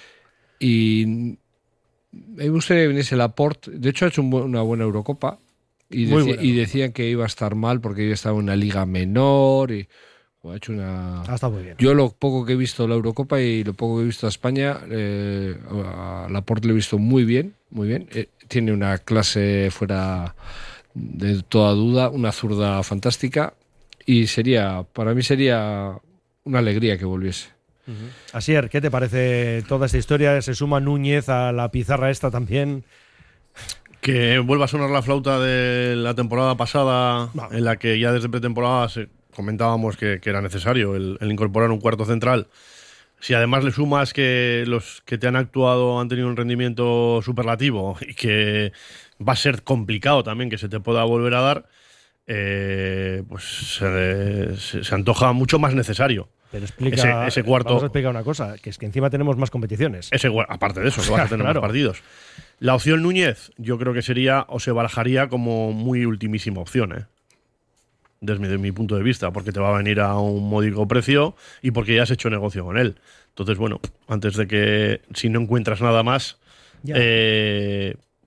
M: Y me gustaría que viniese Laporte, de hecho ha hecho un bu- una buena Eurocopa y, deci- y decían que iba a estar mal porque yo estaba en una liga menor y ha hecho una...
A: Ah, está muy bien.
M: Yo lo poco que he visto la Eurocopa y lo poco que he visto a España, eh, a Laporte lo he visto muy bien, muy bien. Eh, tiene una clase fuera de toda duda, una zurda fantástica y sería, para mí sería una alegría que volviese.
A: Uh-huh. Asier, ¿qué te parece toda esta historia? ¿Se suma Núñez a la pizarra esta también?
L: Que vuelva a sonar la flauta de la temporada pasada,
A: no.
L: en la que ya desde pretemporada se comentábamos que, que era necesario el, el incorporar un cuarto central. Si además le sumas que los que te han actuado han tenido un rendimiento superlativo y que va a ser complicado también que se te pueda volver a dar, eh, pues se, se, se antoja mucho más necesario.
A: Pero explica,
L: ese, ese cuarto.
A: Vamos a explicar una cosa, que es que encima tenemos más competiciones.
L: Ese, aparte de eso, que vas a tener
A: claro.
L: más partidos. La opción Núñez, yo creo que sería o se barajaría como muy ultimísima opción, ¿eh? Desde mi, mi punto de vista, porque te va a venir a un módico precio y porque ya has hecho negocio con él. Entonces, bueno, antes de que, si no encuentras nada más, eh,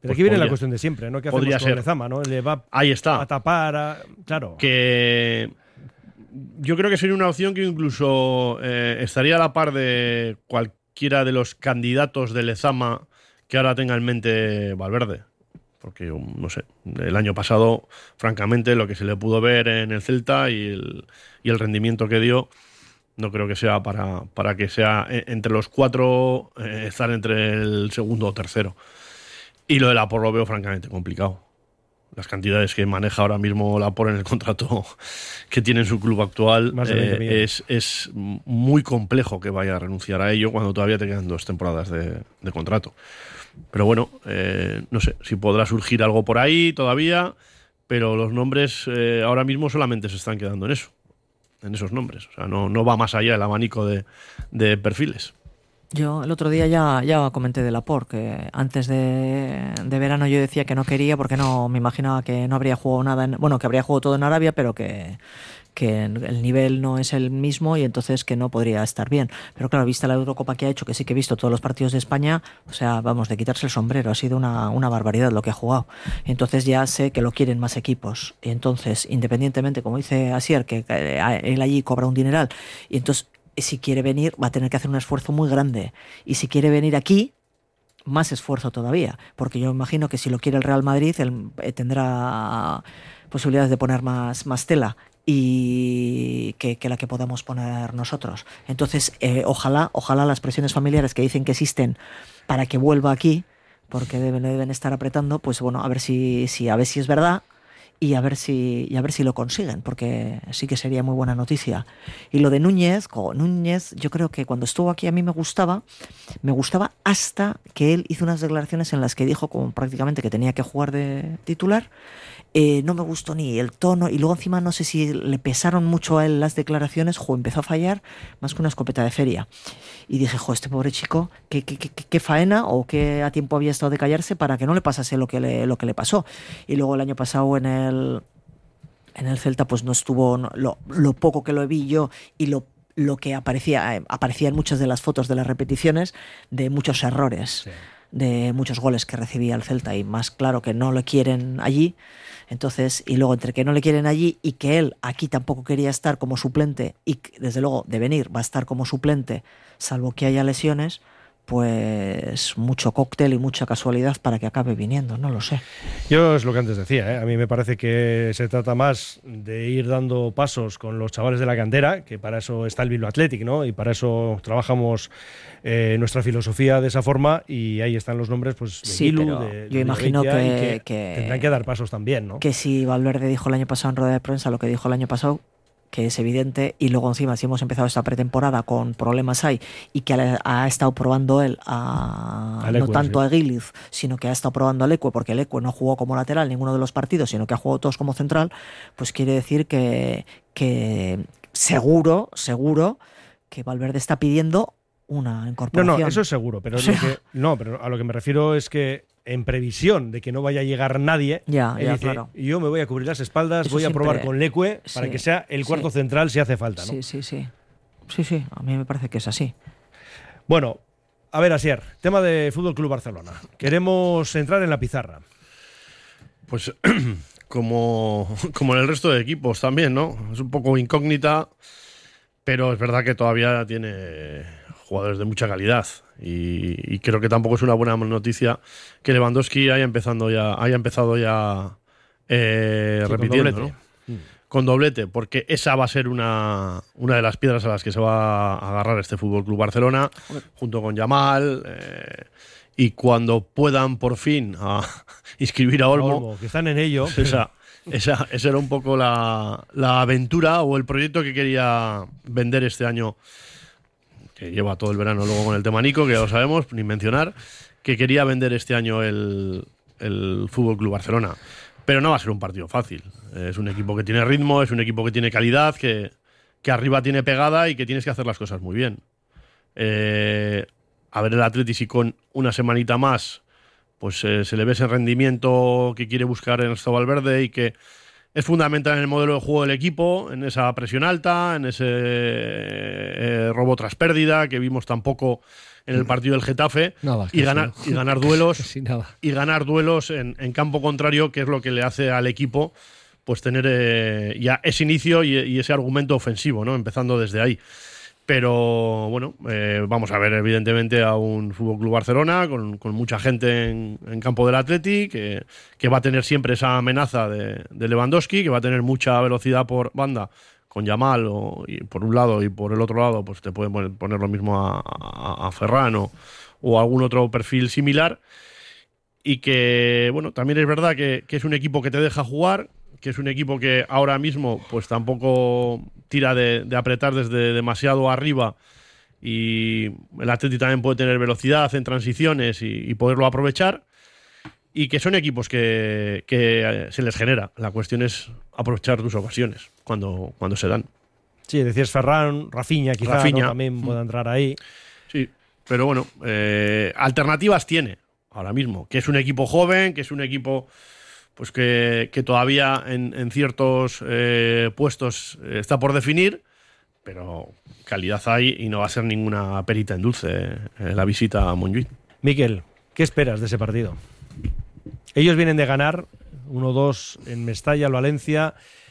A: Pero aquí viene la cuestión de siempre, ¿no? ¿Qué hacemos
L: podría
A: con
L: ser.
A: Lezama, ¿no? Le va
L: Ahí está.
A: a tapar, a- claro.
L: Que yo creo que sería una opción que incluso eh, estaría a la par de cualquiera de los candidatos de Lezama que ahora tenga en mente Valverde. Porque, no sé, el año pasado, francamente, lo que se le pudo ver en el Celta y el, y el rendimiento que dio, no creo que sea para, para que sea entre los cuatro, eh, estar entre el segundo o tercero. Y lo de Laporte lo veo francamente complicado. Las cantidades que maneja ahora mismo Laporte en el contrato que tiene en su club actual,
A: Más de veinte
L: eh,
A: millones.
L: es, es muy complejo que vaya a renunciar a ello cuando todavía te quedan dos temporadas de, de contrato. Pero bueno, eh, no sé si podrá surgir algo por ahí todavía, pero los nombres eh, ahora mismo solamente se están quedando en eso, en esos nombres. O sea, no, no va más allá el abanico de, de perfiles.
N: Yo el otro día ya, ya comenté de Laporte, que antes de, de verano yo decía que no quería porque no me imaginaba que no habría jugado nada, en, bueno, que habría jugado todo en Arabia, pero que, que el nivel no es el mismo y entonces que no podría estar bien. Pero claro, vista la Eurocopa que ha hecho, que sí que he visto todos los partidos de España, o sea, vamos, de quitarse el sombrero, ha sido una, una barbaridad lo que ha jugado. Entonces ya sé que lo quieren más equipos. Y entonces, independientemente, como dice Asier, que eh, él allí cobra un dineral, y entonces si quiere venir va a tener que hacer un esfuerzo muy grande. Y si quiere venir aquí, más esfuerzo todavía. Porque yo imagino que si lo quiere el Real Madrid, él eh, tendrá posibilidades de poner más, más tela y que, que la que podamos poner nosotros. Entonces, eh, ojalá, ojalá las presiones familiares que dicen que existen para que vuelva aquí, porque deben, deben estar apretando, pues bueno, a ver si, si, a ver si es verdad. Y a ver si y a ver si lo consiguen, porque sí que sería muy buena noticia. Y lo de Núñez, con Núñez, yo creo que cuando estuvo aquí a mí me gustaba, me gustaba hasta que él hizo unas declaraciones en las que dijo como prácticamente que tenía que jugar de titular. Eh, no me gustó ni el tono, y luego encima no sé si le pesaron mucho a él las declaraciones, jo, empezó a fallar más que una escopeta de feria. Y dije, jo, este pobre chico, qué, qué, qué, qué faena o qué a tiempo había estado de callarse para que no le pasase lo que le, lo que le pasó. Y luego el año pasado en el, en el Celta pues no estuvo, no, lo, lo poco que lo vi yo y lo lo que aparecía, eh, aparecía en muchas de las fotos de las repeticiones, de muchos errores, sí. de muchos goles que recibía el Celta, y más claro que no lo quieren allí. Entonces, y luego entre que no le quieren allí y que él aquí tampoco quería estar como suplente, y desde luego de venir va a estar como suplente, salvo que haya lesiones, pues mucho cóctel y mucha casualidad para que acabe viniendo, no lo sé.
A: Yo es lo que antes decía, ¿eh? A mí me parece que se trata más de ir dando pasos con los chavales de la cantera, que para eso está el Bilbao Athletic, ¿no? Y para eso trabajamos eh, nuestra filosofía de esa forma, y ahí están los nombres, pues, de
N: sí,
A: Gilu,
N: pero
A: de, de
N: yo imagino que,
A: que,
N: que
A: tendrán que dar pasos también, ¿no?
N: Que si Valverde dijo el año pasado en rueda de prensa lo que dijo el año pasado, que es evidente, y luego encima si hemos empezado esta pretemporada con problemas ahí, y que ha, ha estado probando él a, a Lecue, no tanto sí. a Giliz, sino que ha estado probando a Lecue, porque Lecue no jugó como lateral ninguno de los partidos, sino que ha jugado todos como central, pues quiere decir que, que seguro, seguro que Valverde está pidiendo una incorporación.
A: No, no, eso es seguro, pero, o sea, lo que, no, pero a lo que me refiero es que en previsión de que no vaya a llegar nadie,
N: ya,
A: él
N: ya,
A: dice,
N: claro.
A: yo me voy a cubrir las espaldas,
N: eso
A: voy a
N: siempre,
A: probar con Lecue
N: sí,
A: para que sea el cuarto
N: sí.
A: central si hace falta, ¿no?
N: Sí, sí, sí. Sí, sí, a mí me parece que es así.
A: Bueno, a ver, Asier, tema de Fútbol Club Barcelona. Queremos entrar en la pizarra.
L: Pues como, como en el resto de equipos también, ¿no? Es un poco incógnita, pero es verdad que todavía tiene jugadores de mucha calidad, y, y creo que tampoco es una buena noticia que Lewandowski haya empezando ya haya empezado ya eh, sí, repitiendo, con doblete. ¿no? Mm. Con doblete, porque esa va a ser una, una de las piedras a las que se va a agarrar este Fútbol Club Barcelona, Joder. junto con Yamal, eh, y cuando puedan por fin a inscribir a Olmo,
A: Olmo, que están en ello.
L: Esa, esa, esa era un poco la, la aventura o el proyecto que quería vender este año, que lleva todo el verano luego con el tema Nico, que ya lo sabemos, ni mencionar, que quería vender este año el, el Fútbol Club Barcelona. Pero no va a ser un partido fácil. Es un equipo que tiene ritmo, es un equipo que tiene calidad, que, que arriba tiene pegada y que tienes que hacer las cosas muy bien. Eh, a ver el Atleti si con una semanita más pues eh, se le ve ese rendimiento que quiere buscar en Ernesto Valverde, y que es fundamental en el modelo de juego del equipo, en esa presión alta, en ese eh, robo tras pérdida que vimos tampoco en el partido del Getafe
M: nada,
L: y, ganar,
M: sí.
L: y ganar duelos
M: sí, nada.
L: y ganar duelos en, en campo contrario, que es lo que le hace al equipo pues tener eh, ya ese inicio y, y ese argumento ofensivo, ¿no? Empezando desde ahí. Pero bueno, eh, vamos a ver evidentemente a un F C Barcelona con, con mucha gente en, en campo del Atleti, que, que va a tener siempre esa amenaza de, de Lewandowski, que va a tener mucha velocidad por banda con Yamal o, y por un lado, y por el otro lado pues te pueden poner, poner lo mismo a, a, a Ferran o, o algún otro perfil similar. Y que, bueno, también es verdad que, que es un equipo que te deja jugar, que es un equipo que ahora mismo pues tampoco tira de, de apretar desde demasiado arriba, y el Atleti también puede tener velocidad en transiciones y, y poderlo aprovechar, y que son equipos que, que se les genera. La cuestión es aprovechar tus ocasiones cuando, cuando se dan.
A: Sí, decías Ferran, Rafinha quizá
L: Rafinha,
A: ¿no? también pueda entrar ahí.
L: Sí, pero bueno, eh, alternativas tiene ahora mismo, que es un equipo joven, que es un equipo pues que, que todavía en, en ciertos eh, puestos eh, está por definir, pero calidad hay y no va a ser ninguna perita en dulce eh, la visita a Montjuïc.
A: Miquel, ¿qué esperas de ese partido? Ellos vienen de ganar uno dos en Mestalla, al Valencia,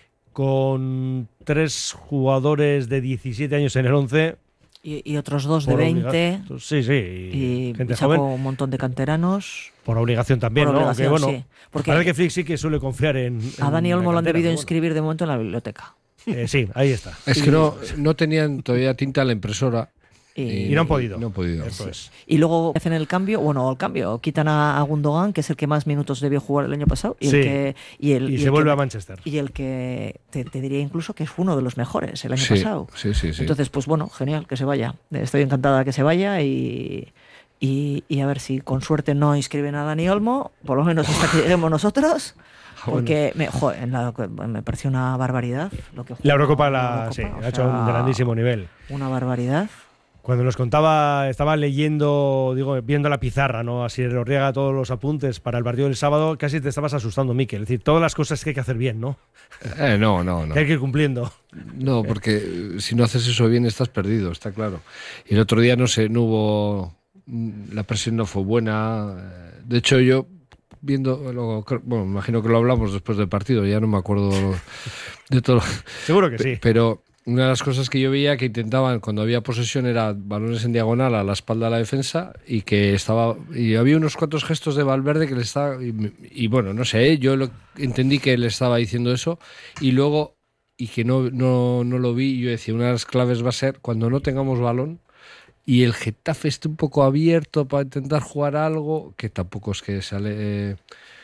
A: con tres jugadores de diecisiete años en el once.
N: Y, y otros dos de
A: Por
N: veinte.
A: obliga- Sí, sí. Y,
N: Y
A: gente
N: sacó
A: joven.
N: un montón de canteranos.
A: Por obligación también,
N: Por
A: ¿no?
N: obligación,
A: Aunque, bueno,
N: sí. Porque
A: parece que Flick sí que suele confiar en.
N: A
A: en
N: Dani
A: la
N: Olmo lo han
A: cantera,
N: debido
A: pero
N: inscribir de momento en la biblioteca.
A: bueno. Eh, sí, ahí está.
M: Es que no, no tenían todavía tinta en la impresora.
N: Y,
A: Y no han podido.
M: No han podido.
A: Eso es.
N: y luego hacen el cambio, bueno, el cambio, quitan a, a Gundogan, que es el que más minutos debió jugar el año pasado, y
A: Sí.
N: el que y el
A: Y
N: y
A: se
N: el
A: vuelve
N: que-
A: a Manchester.
N: Y el que te, te diría incluso que es uno de los mejores el año
M: Sí,
N: pasado.
M: sí, sí, sí.
N: Entonces, pues bueno, genial, que se vaya. Estoy encantada de que se vaya y, y, y a ver si con suerte no inscriben a Dani Olmo, por lo menos hasta que lleguemos nosotros. Porque me, joder, en la- me pareció una barbaridad lo que jugó
A: La Eurocopa,
N: en
A: la,
N: Eurocopa,
A: sí,
N: o
A: ha hecho
N: sea,
A: un grandísimo nivel.
N: Una barbaridad.
A: Cuando nos contaba, estaba leyendo, digo, viendo la pizarra, ¿no? Así Orriaga todos los apuntes para el partido del sábado, casi te estabas asustando, Miquel. Es decir, todas las cosas que hay que hacer bien, ¿no?
M: Eh, no, no, no.
A: Que hay que ir cumpliendo.
M: No, porque eh, si no haces eso bien estás perdido, está claro. Y el otro día no sé, no hubo, mm, la presión no fue buena. eh, De hecho yo viendo, lo- creo- bueno, me imagino que lo hablamos después del partido, ya no me acuerdo de todo.
A: Seguro que sí.
M: Pe- Pero una de las cosas que yo veía que intentaban cuando había posesión era balones en diagonal a la espalda de la defensa, y que estaba y había unos cuantos gestos de Valverde que le estaba y, y bueno, no sé, ¿eh? yo lo, entendí que le estaba diciendo eso, y luego y que no, no, no lo vi, y yo decía, una de las claves va a ser cuando no tengamos balón y el Getafe esté un poco abierto para intentar jugar algo, que tampoco es que sale eh,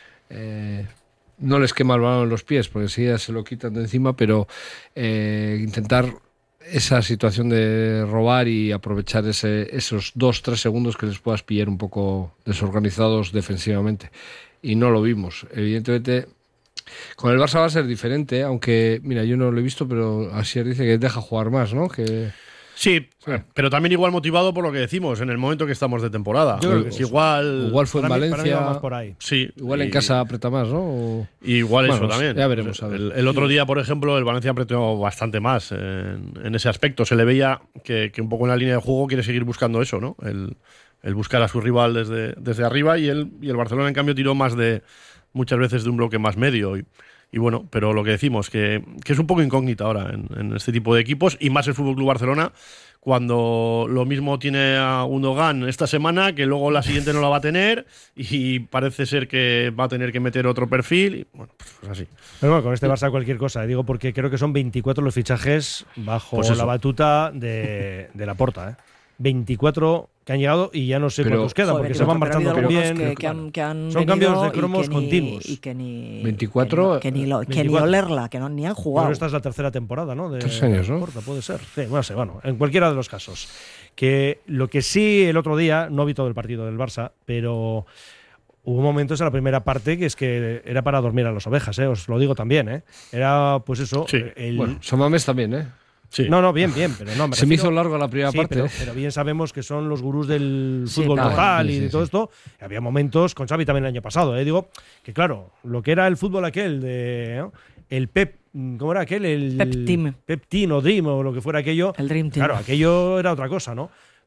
M: eh, no les quema el balón en los pies, porque si ya se lo quitan de encima, pero eh, intentar esa situación de robar y aprovechar ese, esos dos, tres segundos que les puedas pillar un poco desorganizados defensivamente. Y no lo vimos. Evidentemente, con el Barça va a ser diferente, ¿eh? Aunque, mira, yo no lo he visto, pero Asier dice que deja jugar más, ¿no? Que...
L: Sí, pero también igual motivado por lo que decimos, en el momento que estamos de temporada.
A: Yo creo que
L: es
A: sí.
L: igual,
M: Igual fue en
A: Para mí- para mí
M: Valencia.
A: va más por ahí.
L: sí,
M: Igual en
L: y-
M: casa aprieta más, ¿no? O-
L: Igual
M: Bueno,
L: eso también.
M: ya veremos, a ver.
L: El, el otro día, por ejemplo, el Valencia apretó bastante más en, en ese aspecto. Se le veía que, que un poco en la línea de juego quiere seguir buscando eso, ¿no? El, el buscar a su rival desde, desde arriba, y el, y el Barcelona, en cambio, tiró más de muchas veces de un bloque más medio. Y, y bueno, pero lo que decimos, que, que es un poco incógnita ahora en, en este tipo de equipos, y más el F C Barcelona, cuando lo mismo tiene a Gundogan esta semana, que luego la siguiente no la va a tener, y parece ser que va a tener que meter otro perfil, y bueno, pues, pues así.
A: Pero bueno, con este Barça cualquier cosa. Digo porque creo que son veinticuatro los fichajes bajo
L: Pues eso.
A: la batuta de, de Laporta, ¿eh? veinticuatro que han llegado y ya no sé
M: Pero-
A: cuántos quedan,
N: Joder,
A: porque
N: que
A: se van
N: no, pero ha habido
A: marchando
N: algunos
A: bien.
N: que, que han, que han
A: Son
N: venido
A: cambios de
N: y
A: cromos
N: que ni-
A: continuos.
N: Y que ni.
M: veinticuatro,
N: Que ni, lo- que ni
A: veinticuatro.
N: olerla, que no, ni han jugado.
A: Bueno, esta es la tercera temporada, ¿no? De
M: Tres años, ¿no?
A: Laporta, puede ser. Sí, bueno, sí, bueno, en cualquiera de los casos. Que lo que sí, el otro día, no vi todo el partido del Barça, pero hubo momentos en la primera parte que es que era para dormir a las ovejas, ¿eh? Os lo digo también, ¿eh? Era, pues eso,
L: Sí.
A: el...
M: Bueno, Somames también, ¿eh?
L: Sí.
A: No, no, bien, bien, pero no. Me
M: Se me
A: refiero-
M: hizo largo la primera
A: Sí,
M: parte.
A: pero,
M: ¿eh?
A: pero bien sabemos que son los gurús del
N: Sí,
A: fútbol
N: claro.
A: local
M: Sí,
A: y
M: sí,
A: de todo
M: sí.
A: esto. Había momentos con Xavi también el año pasado, ¿eh? Digo que claro, lo que era el fútbol aquel de ¿no? el Pep, ¿cómo era aquel? El
N: Pep Team.
A: Pep Team o Dream o lo que fuera aquello.
N: El Dream Team.
A: Claro, aquello era otra cosa, ¿no?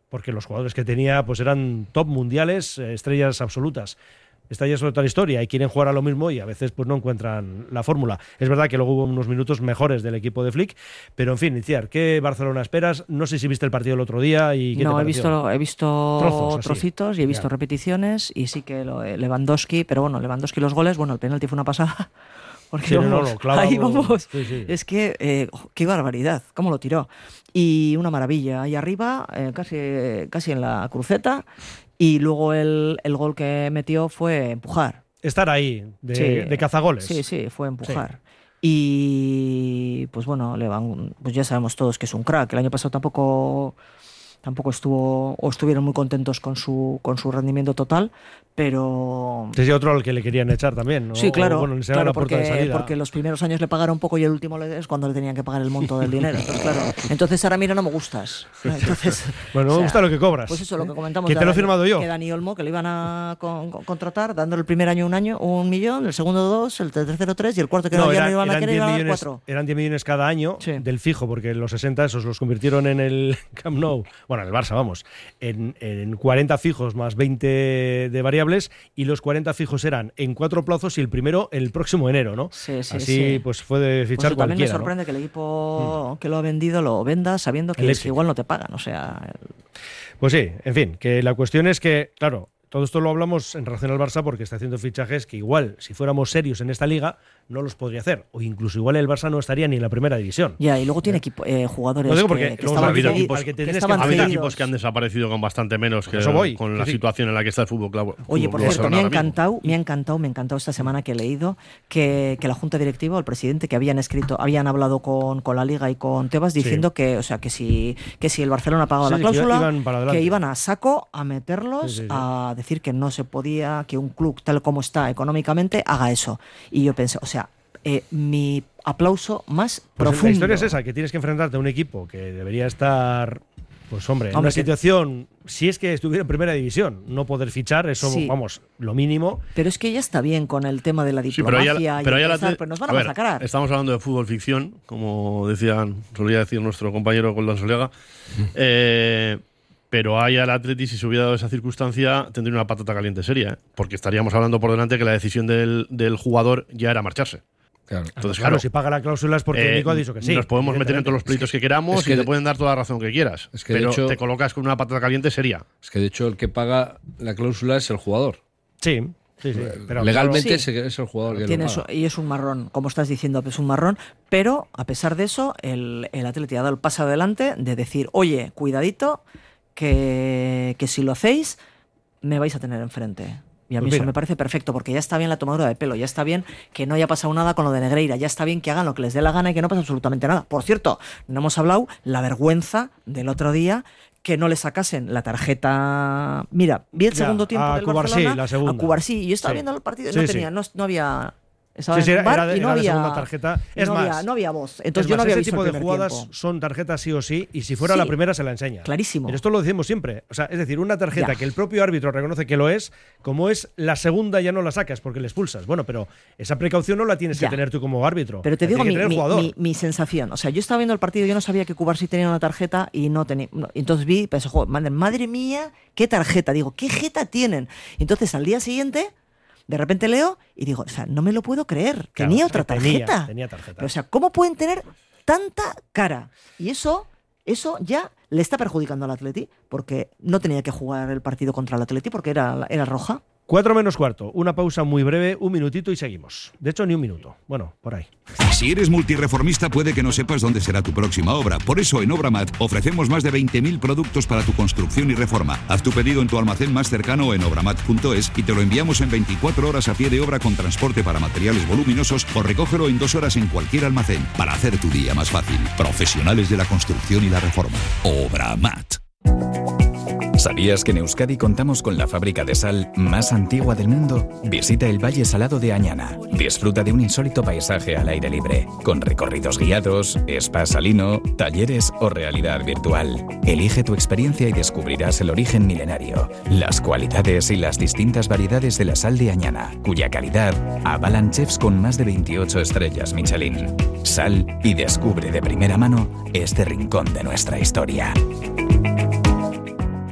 A: porque los jugadores que tenía pues eran top mundiales, eh, estrellas absolutas. Esta ya es otra historia y quieren jugar a lo mismo y a veces pues no encuentran la fórmula. Es verdad que luego hubo unos minutos mejores del equipo de Flick, pero en fin, Itziar, ¿qué Barcelona esperas? No sé si viste el partido el otro día y ¿qué
N: no,
A: te
N: he
A: pareció?
N: visto, he visto
A: Trozos,
N: trocitos y he visto
A: ya.
N: repeticiones y sí que lo, Lewandowski, pero bueno, Lewandowski los goles, bueno, el penalti fue una pasada. Porque
A: Sí, no,
N: vamos,
A: no, lo clava,
N: ahí
A: lo-
N: vamos.
A: sí, sí.
N: Es que, eh, qué barbaridad, cómo lo tiró. Y una maravilla, ahí arriba, eh, casi, casi en la cruceta, y luego el, el gol que metió fue empujar.
A: Estar ahí, de,
N: Sí.
A: de cazagoles.
N: Sí, sí, fue empujar. Y pues bueno, Levan, pues ya sabemos todos que es un crack. El año pasado tampoco tampoco estuvo o estuvieron muy contentos con su con su rendimiento total, pero
A: Sí, sí, otro al que le querían echar también, ¿no?
N: sí, claro,
A: Bueno, le enseñaron
N: claro
A: la puerta
N: porque,
A: de salida.
N: porque los primeros años le pagaron poco y el último le- es cuando le tenían que pagar el monto del dinero. Entonces, claro, entonces ahora mira, no me gustas. Entonces,
A: Bueno, no
N: o
A: me
N: sea,
A: gusta lo que cobras.
N: Pues eso, lo que comentamos.
A: Que
N: de
A: te lo he
N: Dani-
A: firmado yo.
N: Que Dani Olmo, que le iban a con- con- contratar, dándole el primer año un año, un millón, el segundo dos, el tercero tres y el cuarto que no, ya
A: era-
N: no iban a
A: eran
N: querer
A: diez
N: iban a dar
A: millones,
N: cuatro.
A: eran diez millones cada año del fijo, porque los sesenta esos los convirtieron en el Camp Nou, bueno, en el Barça, vamos, en, en cuarenta fijos más veinte de variables, y los cuarenta fijos eran en cuatro plazos y el primero el próximo enero, ¿no?
N: Sí, sí,
A: Así
N: sí.
A: pues fue de
N: Pues
A: fichar
N: eso también me
A: cualquiera, ¿no?
N: sorprende que el equipo que lo ha vendido lo venda sabiendo
A: El
N: que, es
A: Leipzig.
N: que igual no te pagan. O sea,
A: Pues sí, en fin, que la cuestión es que, claro, todo esto lo hablamos en relación al Barça porque está haciendo fichajes que igual, si fuéramos serios en esta liga, no los podría hacer. O incluso igual el Barça no estaría ni en la primera división.
N: ya, y luego tiene equipo, eh, jugadores
A: Lo digo
N: que,
A: porque
N: que
A: luego
N: estaban
A: ha habido
N: cedi-
A: equipos que te
N: que
A: tienes
N: estaban
L: Ha habido
N: cedidos.
L: equipos que han desaparecido con bastante menos que
A: Eso voy,
L: con
A: que
L: la
A: sí.
L: situación en la que está el fútbol club.
N: Oye, por
L: Fútbol
N: cierto,
L: Barcelona
N: me ha
L: ahora mismo.
N: encantado, me ha encantado, me ha encantado esta semana que he leído que, que la Junta Directiva, o el presidente, que habían escrito, habían hablado con, con la Liga y con Tebas
A: Sí.
N: diciendo que, o sea, que si, que si el Barcelona pagaba
A: Sí,
N: la
A: sí, que
N: cláusula,
A: iban para adelante.
N: que iban a saco a meterlos,
A: Sí, sí, sí.
N: a decir que no se podía, que un club tal como está económicamente haga eso. Y yo pensé, o sea, eh, mi aplauso más
A: Pues
N: profundo.
A: la historia es esa, que tienes que enfrentarte a un equipo que debería estar, pues hombre, en
N: Hombre,
A: una
N: que-
A: situación, si es que estuviera en primera división, no poder fichar, eso,
N: Sí.
A: vamos, lo mínimo.
N: Pero es que ya está bien con el tema de la
L: Sí, pero
N: diplomacia
L: ahí a la-
N: y
L: pero ahí a la
N: empezar,
L: te-
N: pero nos van
L: a
N: a,
L: ver,
N: masacrar.
L: Estamos hablando de fútbol ficción, como decían, solía decir nuestro compañero Goldan Soliaga. Eh, pero ahí al Atleti, si se hubiera dado esa circunstancia, tendría una patata caliente seria, ¿eh? Porque estaríamos hablando por delante que la decisión del, del jugador ya era marcharse.
M: Claro.
L: Entonces,
A: Claro,
L: claro,
A: si paga la cláusula es porque
L: eh,
A: Nico ha dicho que sí.
L: nos podemos meter en todos los pleitos que, queramos
M: es que
L: y te
M: de-
L: pueden dar toda la razón que quieras.
M: Es que de
L: pero
M: hecho-
L: te colocas con una patata caliente seria.
M: Es que de hecho el que paga la cláusula es el jugador.
A: Sí, sí, sí. Pero,
M: Legalmente
N: claro,
M: es, es el jugador que
N: Tiene
M: lo
N: eso,
M: paga.
N: y es un marrón, como estás diciendo, es un marrón, pero a pesar de eso, el, el Atleti ha dado el paso adelante de decir, oye, cuidadito, que, que si lo hacéis, me vais a tener enfrente. Y a mí
A: Pues
N: eso
A: mira.
N: me parece perfecto, porque ya está bien la tomadura de pelo, ya está bien que no haya pasado nada con lo de Negreira, ya está bien que hagan lo que les dé la gana y que no pase absolutamente nada. Por cierto, no hemos hablado la vergüenza del otro día que no le sacasen la tarjeta. Mira, vi el
A: Ya,
N: segundo tiempo
A: a
N: del
A: Cubarsí,
N: Barcelona,
A: la segunda.
N: a Cubarsí, y yo estaba
A: Sí.
N: viendo el partido y
A: Sí,
N: no
A: sí.
N: tenía, no, no había. Estaba
A: Sí, sí,
N: en
A: era,
N: un bar
A: era de-
N: y no
A: era de
N: había
A: segunda tarjeta.
N: y
A: Es
N: no
A: más,
N: había, no había voz. Entonces
A: es
N: yo no
A: más,
N: había
A: ese
N: visto
A: tipo
N: el
A: de
N: primer
A: jugadas
N: tiempo.
A: son tarjetas sí o sí, y si fuera
N: Sí.
A: la primera se la enseña.
N: Clarísimo.
A: Pero esto lo decimos siempre. O sea, es decir, una tarjeta
N: Ya.
A: que el propio árbitro reconoce que lo es, como es la segunda ya no la sacas porque le expulsas. Bueno, pero esa precaución no la tienes
N: Ya.
A: que tener tú como árbitro.
N: Pero te
A: La
N: digo
A: tiene
N: mi,
A: que tener el
N: mi-
A: jugador.
N: mi- mi sensación. O sea, yo estaba viendo el partido, yo no sabía que Cubarsí tenía una tarjeta y no tenía. no, entonces vi y pensé, "Joder, madre, madre mía, qué tarjeta". Digo, ¿qué jeta tienen? Entonces al día siguiente, de repente leo y digo, o sea, no me lo puedo creer.
A: Claro,
N: tenía otra
A: tenía,
N: tarjeta.
A: tenía tarjeta.
N: Pero, o sea, ¿cómo pueden tener tanta cara? Y eso, eso ya le está perjudicando al Atleti, porque no tenía que jugar el partido contra el Atleti porque era, era roja.
A: Cuatro menos cuarto. Una pausa muy breve, un minutito y seguimos. De hecho, ni un minuto. Bueno, por ahí.
O: Si eres multirreformista puede que no sepas dónde será tu próxima obra. Por eso en Obramat ofrecemos más de veinte mil productos para tu construcción y reforma. Haz tu pedido en tu almacén más cercano o en obramat punto es y te lo enviamos en veinticuatro horas a pie de obra con transporte para materiales voluminosos o recógelo en dos horas en cualquier almacén para hacer tu día más fácil. Profesionales de la construcción y la reforma. Obramat.
J: ¿Sabías que en Euskadi contamos con la fábrica de sal más antigua del mundo? Visita el Valle Salado de Añana. Disfruta de un insólito paisaje al aire libre, con recorridos guiados, spa salino, talleres o realidad virtual. Elige tu experiencia y descubrirás el origen milenario, las cualidades y las distintas variedades de la sal de Añana, cuya calidad avalan chefs con más de veintiocho estrellas Michelin. Sal y descubre de primera mano este rincón de nuestra historia.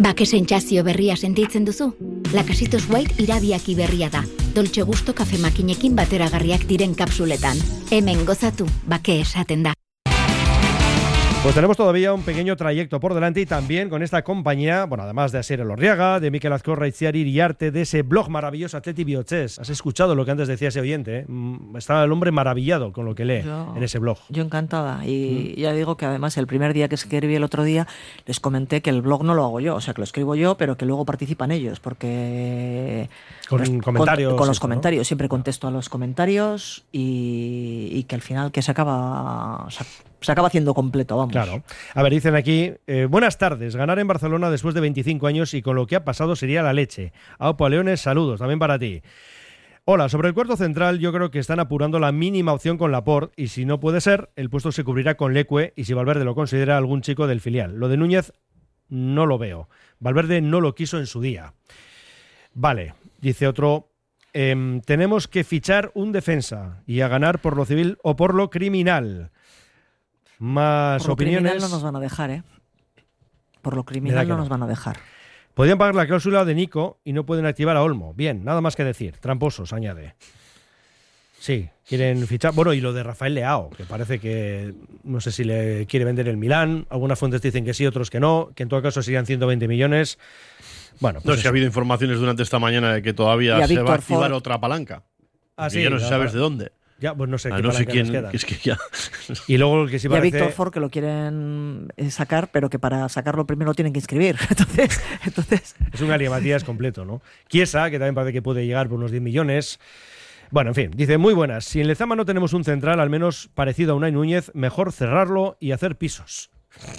P: Bake sentsazio berria sentitzen duzu? Lacasitos White irabiaki berria da. Dolce Gusto kafe makinekin bateragarriak diren kapsuletan. Hemen gozatu, bake esaten da.
A: Pues tenemos todavía un pequeño trayecto por delante y también con esta compañía, bueno, además de Asier Elorriaga, de Mikel Azcorra, Itziar Iriarte, de ese blog maravilloso Atleti Biochess. ¿Has escuchado lo que antes decía ese oyente? ¿eh? Estaba el hombre maravillado con lo que lee yo, en ese blog.
N: Yo encantada. Y mm. ya digo que además el primer día que escribí el otro día les comenté que el blog no lo hago yo, o sea, que lo escribo yo, pero que luego participan ellos, porque...
A: Con
N: los,
A: comentarios.
N: Con, con los
A: eso,
N: comentarios,
A: ¿no?
N: Siempre contesto a los comentarios y, y que al final que se acaba... Se, se acaba haciendo completo, vamos.
A: Claro. A ver, dicen aquí, eh, buenas tardes, ganar en Barcelona después de veinticinco años y con lo que ha pasado sería la leche. Aupa Leones, saludos, también para ti. Hola, sobre el cuarto central yo creo que están apurando la mínima opción con Laporte y si no puede ser, el puesto se cubrirá con Leque y si Valverde lo considera algún chico del filial. Lo de Núñez no lo veo. Valverde no lo quiso en su día. Vale, dice otro, eh, tenemos que fichar un defensa y a ganar por lo civil o por lo criminal. Más
N: por lo
A: opiniones.
N: Criminal no nos van a dejar, ¿eh? Por lo criminal no, no nos van a dejar.
A: Podrían pagar la cláusula de Nico y no pueden activar a Olmo. Bien, nada más que decir. Tramposos, añade. Sí, quieren fichar. Bueno, y lo de Rafael Leao, que parece que no sé si le quiere vender el Milán. Algunas fuentes dicen que sí, otros que no. Que en todo caso serían ciento veinte millones. Bueno, pues
L: no, es que ha habido informaciones durante esta mañana de que todavía se
N: Víctor
L: va a activar
N: Ford.
L: otra palanca.
A: Ah, sí,
L: y ya no se sabes de dónde.
A: Ya, pues no sé
L: ah,
A: qué
L: no sé quién,
A: queda.
L: es que ya.
A: Y luego el que sí
N: y a
A: parece...
N: Víctor Ford que lo quieren sacar, pero que para sacarlo primero lo tienen que inscribir. Entonces, entonces...
A: Es un galimatías completo, ¿no? Chiesa, que también parece que puede llegar por unos diez millones. Bueno, en fin, dice, muy buenas. Si en Lezama no tenemos un central, al menos parecido a Unai Núñez, mejor cerrarlo y hacer pisos.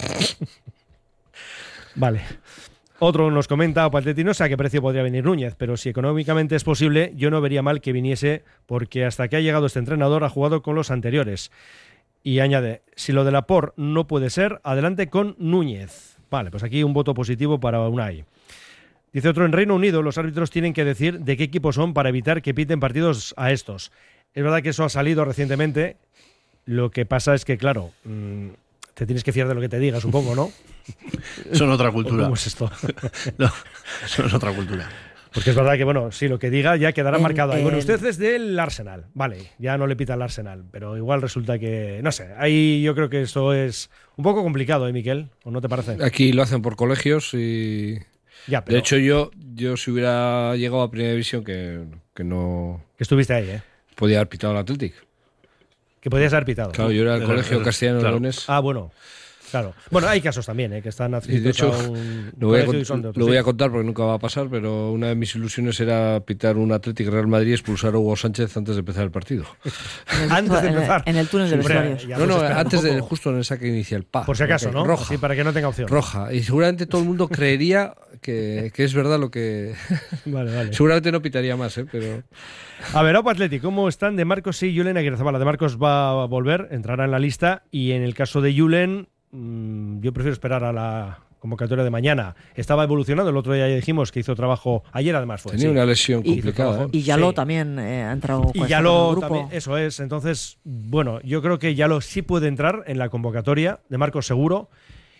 A: Vale. Otro nos comenta, Atleti, no sé a qué precio podría venir Núñez, pero si económicamente es posible, yo no vería mal que viniese, porque hasta que ha llegado este entrenador ha jugado con los anteriores. Y añade, si lo de Laporte no puede ser, adelante con Núñez. Vale, pues aquí un voto positivo para Unai. Dice otro, en Reino Unido los árbitros tienen que decir de qué equipo son para evitar que piten partidos a estos. Es verdad que eso ha salido recientemente, lo que pasa es que, claro... Mmm, te tienes que fiar de lo que te digas un poco, ¿no?
L: Son otra cultura.
A: ¿Cómo es esto?
L: No, son otra cultura.
A: Porque es verdad que, bueno, sí, lo que diga ya quedará
N: en,
A: marcado ahí. Bueno,
N: en...
A: usted es del Arsenal. Vale, ya no le pita al Arsenal, pero igual resulta que... No sé, ahí yo creo que esto es un poco complicado, ¿eh, Miquel? ¿O no te parece?
M: Aquí lo hacen por colegios y...
A: Ya, pero...
M: De hecho, yo, yo si hubiera llegado a Primera División, que, que no...
A: Que estuviste ahí, ¿eh?
M: Podía haber pitado al Athletic.
A: Que podías haber pitado.
M: Claro, ¿no? Yo era el colegio castellano
A: claro.
M: Leones.
A: Ah, bueno. Claro. Bueno, hay casos también, ¿eh? Que están adscritos
M: de hecho,
A: a un
M: lo voy, a,
A: y son de otros,
M: lo voy
A: sí.
M: a contar porque nunca va a pasar, pero una de mis ilusiones era pitar un Athletic Real Madrid y expulsar a Hugo Sánchez antes de empezar el partido.
A: Antes de empezar.
N: En el, en el túnel de vestuarios.
M: No, no, antes de, justo en el saque inicial. Pa,
A: Por si acaso, ¿no?
M: Roja.
A: Sí, para que no tenga opción.
M: Roja. Y seguramente todo el mundo creería que, que es verdad lo que...
A: Vale, vale.
M: Seguramente no pitaría más, ¿eh? Pero...
A: A ver, Aupa Athletic, ¿cómo están de Marcos y Julen Aguirrezabala? De Marcos va a volver, entrará en la lista, y en el caso de Julen, mmm, yo prefiero esperar a la convocatoria de mañana. Estaba evolucionando, el otro día ya dijimos que hizo trabajo, ayer además fue.
M: Tenía
A: sí.
M: una lesión
N: y,
M: complicada. ¿eh?
N: Y Yalo
A: sí.
N: también eh, ha entrado
A: Y Yalo también, eso es. Entonces, bueno, yo creo que Yalo sí puede entrar en la convocatoria, de Marcos seguro,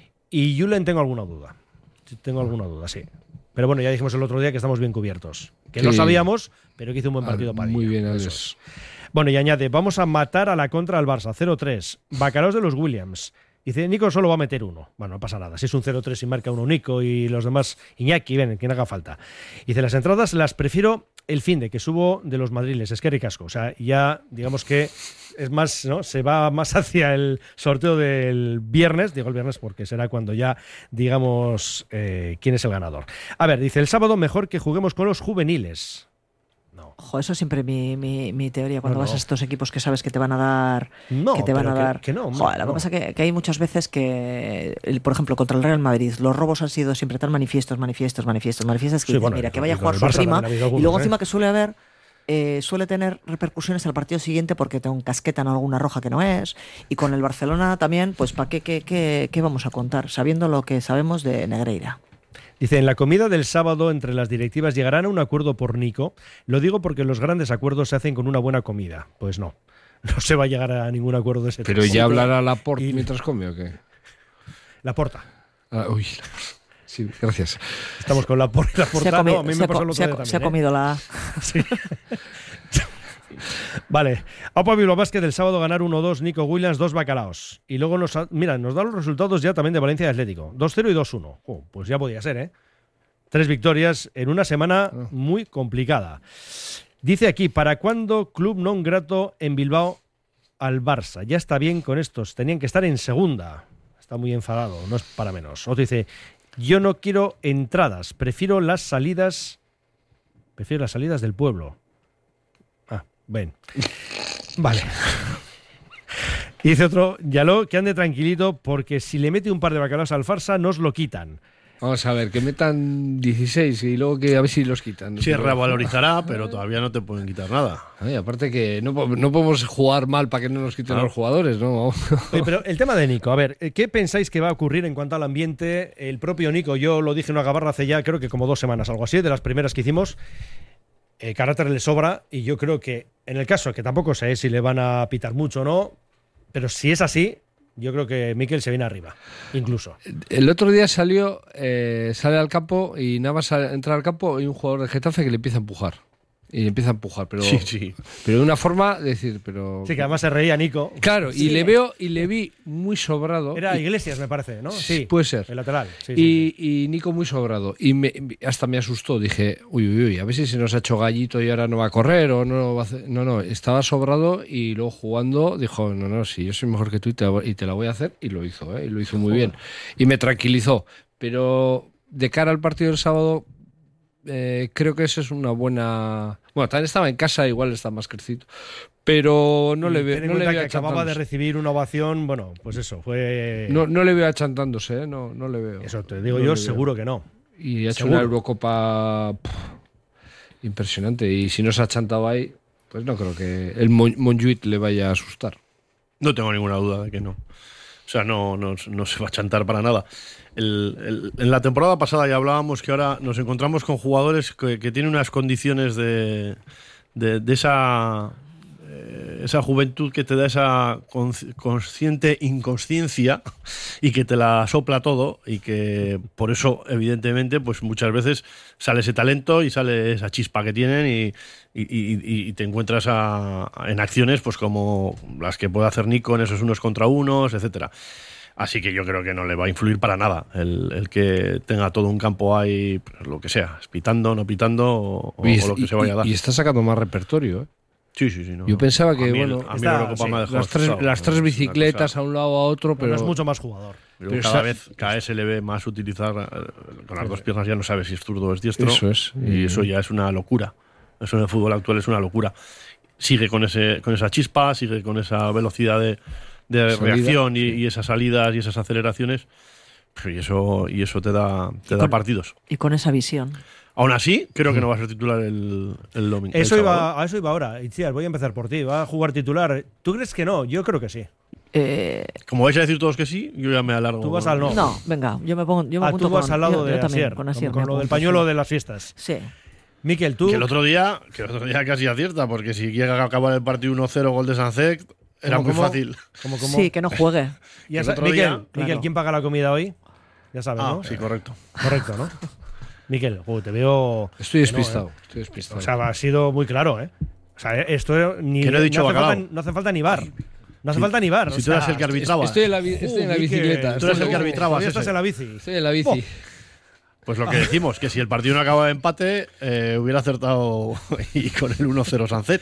A: y Julen tengo alguna duda. Tengo alguna duda, sí. Pero bueno, ya dijimos el otro día que estamos bien cubiertos. Que sí. No sabíamos, pero que hizo un buen partido para
M: Muy bien, Alex.
A: Bueno, y añade, vamos a matar a la contra al Barça, cero tres. Bacalaos de los Williams. Dice, Nico solo va a meter uno. Bueno, no pasa nada. Si es un cero tres y marca uno Nico y los demás Iñaki, ven, quien haga falta. Dice, las entradas las prefiero el fin de que subo de los madriles. Es que ricasco. O sea, ya digamos que es más, ¿no? Se va más hacia el sorteo del viernes. Digo el viernes porque será cuando ya digamos eh, quién es el ganador. A ver, dice, el sábado mejor que juguemos con los juveniles. No.
N: Ojo, eso es siempre mi, mi, mi teoría cuando
A: no,
N: vas
A: no.
N: a estos equipos que sabes que te van a dar.
A: No,
N: que te van a
A: que,
N: dar.
A: Que no,
N: Joder,
A: no.
N: lo que pasa es que, que hay muchas veces que, el, por ejemplo, contra el Real Madrid, los robos han sido siempre tan manifiestos, manifiestos, manifiestos, manifiestos que
A: sí,
N: dices,
A: bueno,
N: mira, que vaya a jugar su
A: Barça
N: prima.
A: Algunos,
N: y luego
A: ¿eh?
N: encima que suele haber. Eh, suele tener repercusiones al partido siguiente porque te encasquetan alguna roja que no es. Y con el Barcelona también, pues ¿para qué, qué, qué, qué vamos a contar? Sabiendo lo que sabemos de Negreira.
A: Dice, en la comida del sábado entre las directivas llegarán a un acuerdo por Nico. Lo digo porque los grandes acuerdos se hacen con una buena comida. Pues no, no se va a llegar a ningún acuerdo de ese tipo.
M: ¿Pero ya hablará Laporte y... mientras come o qué?
A: Laporta.
M: Ah, uy. Sí, gracias.
A: Estamos con la, por, la portada. No, a mí me pasó el otro día también.
N: Se ha comido
A: ¿eh?
N: la A.
A: Sí. Vale, Aupa Bilbao Basket del sábado ganar uno dos, Nico Williams, dos bacalaos. Y luego nos, mira, nos da los resultados ya también de Valencia y Atlético. dos cero y dos uno. Oh, pues ya podía ser, ¿eh? Tres victorias en una semana muy complicada. Dice aquí, ¿para cuándo club non grato en Bilbao al Barça? Ya está bien con estos, tenían que estar en segunda. Está muy enfadado, no es para menos. Otro dice, yo no quiero entradas, prefiero las salidas, prefiero las salidas del pueblo. Ah, ven. Vale. Y dice otro, Yaló, que ande tranquilito porque si le mete un par de bacalaos al Farsa nos lo quitan.
M: Vamos a ver, que metan dieciséis y luego que a ver si los quitan.
L: Sí, revalorizará, pero todavía no te pueden quitar nada.
M: Ay, aparte que no, no podemos jugar mal para que no nos quiten
L: Claro.
M: los jugadores, ¿no?
A: Oye, pero el tema de Nico, a ver, ¿qué pensáis que va a ocurrir en cuanto al ambiente? El propio Nico, yo lo dije en una gabarra hace ya creo que como dos semanas, algo así, de las primeras que hicimos. El carácter le sobra y yo creo que en el caso, que tampoco sé si le van a pitar mucho o no, pero si es así, yo creo que Mikel se viene arriba, incluso.
M: El otro día salió, eh, sale al campo y nada más entrar al campo hay un jugador de Getafe que le empieza a empujar. Y le empieza a empujar, pero,
L: Sí, sí.
M: pero de una forma de decir, pero...
A: Sí, que además se reía Nico.
M: Claro,
A: Sí.
M: y le veo y le vi muy sobrado.
A: Era
M: y-
A: Iglesias, me parece, ¿no? Sí,
M: puede ser.
A: el lateral. Sí, sí,
M: y, y Nico muy sobrado. Y me, hasta me asustó. Dije, uy, uy, uy, a ver si se nos ha hecho gallito y ahora no va a correr o no va a hacer. No, no, estaba sobrado y luego jugando dijo, no, no, si yo soy mejor que tú y te, y te la voy a hacer. Y lo hizo, ¿eh? Y lo hizo muy bien. Y me tranquilizó. Pero de cara al partido del sábado, eh, creo que eso es una buena... Bueno, también estaba en casa, igual está más crecido. Pero no
A: Y
M: le veo,
A: ten en
M: no le
A: cuenta
M: veo
A: que acababa de
M: achantándose.
A: recibir una ovación, bueno, pues eso, fue...
M: No, no le veo achantándose, ¿eh? No, no le veo.
A: Eso te digo
M: No
A: yo,
M: le veo.
A: seguro que no.
M: Y ha hecho
A: Seguro.
M: una Eurocopa pff, impresionante. Y si no se ha chantado ahí, pues no creo que el Mon- Montjuic le vaya a asustar.
L: No tengo ninguna duda de que no. O sea, no, no, no se va a chantar para nada. El- el- en la temporada pasada ya hablábamos que ahora nos encontramos con jugadores que, que tienen unas condiciones de, de, de esa, eh, esa juventud que te da esa consci- consciente inconsciencia y que te la sopla todo y que por eso, evidentemente, pues muchas veces sale ese talento y sale esa chispa que tienen y, y, y- y te encuentras a- en acciones pues como las que puede hacer Nico en esos unos contra unos, etcétera. Así que yo creo que no le va a influir para nada el, el que tenga todo un campo ahí, pues, lo que sea, pitando, no pitando o, o
M: Y,
L: lo que
M: y-
L: se vaya a dar.
M: y está sacando más repertorio, ¿eh?
L: Sí, sí, sí. No,
M: Yo pensaba que,
L: a mí el-
M: bueno,
L: a mí
M: está-
L: la Eurocopa
M: sí,
L: me ha dejado
M: las tres,
L: asustado.
M: las tres
L: Es una
M: bicicletas
L: cosa-
M: a un lado a otro, pero,
A: Pero no es mucho más jugador.
L: Pero
M: pero
L: cada
M: sa-
L: vez, cada vez se le ve más utilizar eh, con las dos piernas, ya no sabes si es zurdo o es diestro.
M: Eso es.
L: Y eso ya es una locura. Eso en el fútbol actual es una locura. Sigue con ese con esa chispa, sigue con esa velocidad de, de
M: Salida,
L: reacción y, y esas salidas y esas aceleraciones. Y eso, y eso te da, te da
N: con-
L: partidos.
N: Y con esa visión.
L: Aún así, creo que no va a ser titular el, el domingo.
A: Eso
L: el sábado.
A: iba, a eso iba ahora. Itziar, voy a empezar por ti. ¿Va a jugar titular? ¿Tú crees que no? Yo creo que sí.
N: Eh,
L: Como vais a decir todos que sí, yo ya me alargo.
A: Tú vas al no.
N: no, venga, yo me pongo. Yo me
A: Ah,
N: apunto
A: tú vas
N: con-
A: al lado
N: yo-
A: de
N: yo también,
A: Asier,
N: con
A: como
N: Asier
A: con
N: me
A: lo del
N: apunto,
A: pañuelo
N: sí.
A: de las fiestas.
N: Sí.
A: Miquel, tú...
L: Que el otro día, que el otro día casi acierta, porque si llega a acabar el partido uno cero gol de Sancet, era
A: ¿Cómo,
L: muy
A: cómo?
L: fácil.
A: ¿Cómo, cómo?
N: Sí, que no juegue.
A: Ya
L: el
A: sa-
L: otro
A: Miquel,
L: día-
A: Miquel,
N: Claro.
A: ¿quién paga la comida hoy? Ya sabes,
L: Ah,
A: ¿no?
L: sí, correcto.
A: Correcto, ¿no? Miquel, jo, te veo...
M: Estoy
A: que no,
M: despistado.
A: ¿eh?
M: Estoy despistado.
A: O sea, ha sido muy claro, ¿eh? O sea, esto ni...
L: Que no he dicho
A: hace
L: bacalao.
A: falta, no hace falta ni bar. No hace falta ni bar.
L: Si
A: o
L: tú eras
A: sea,
L: el que arbitraba.
M: Estoy en la, bi- estoy en la
A: Uh, Miquel,
M: bicicleta.
L: tú eres el
M: Estoy-
L: que arbitrabas
A: Todavía
L: ese.
A: estás en la bici.
M: Estoy en la bici.
L: Pues lo que decimos, que si el partido no acaba de empate, eh, hubiera acertado y con el uno cero Sancet.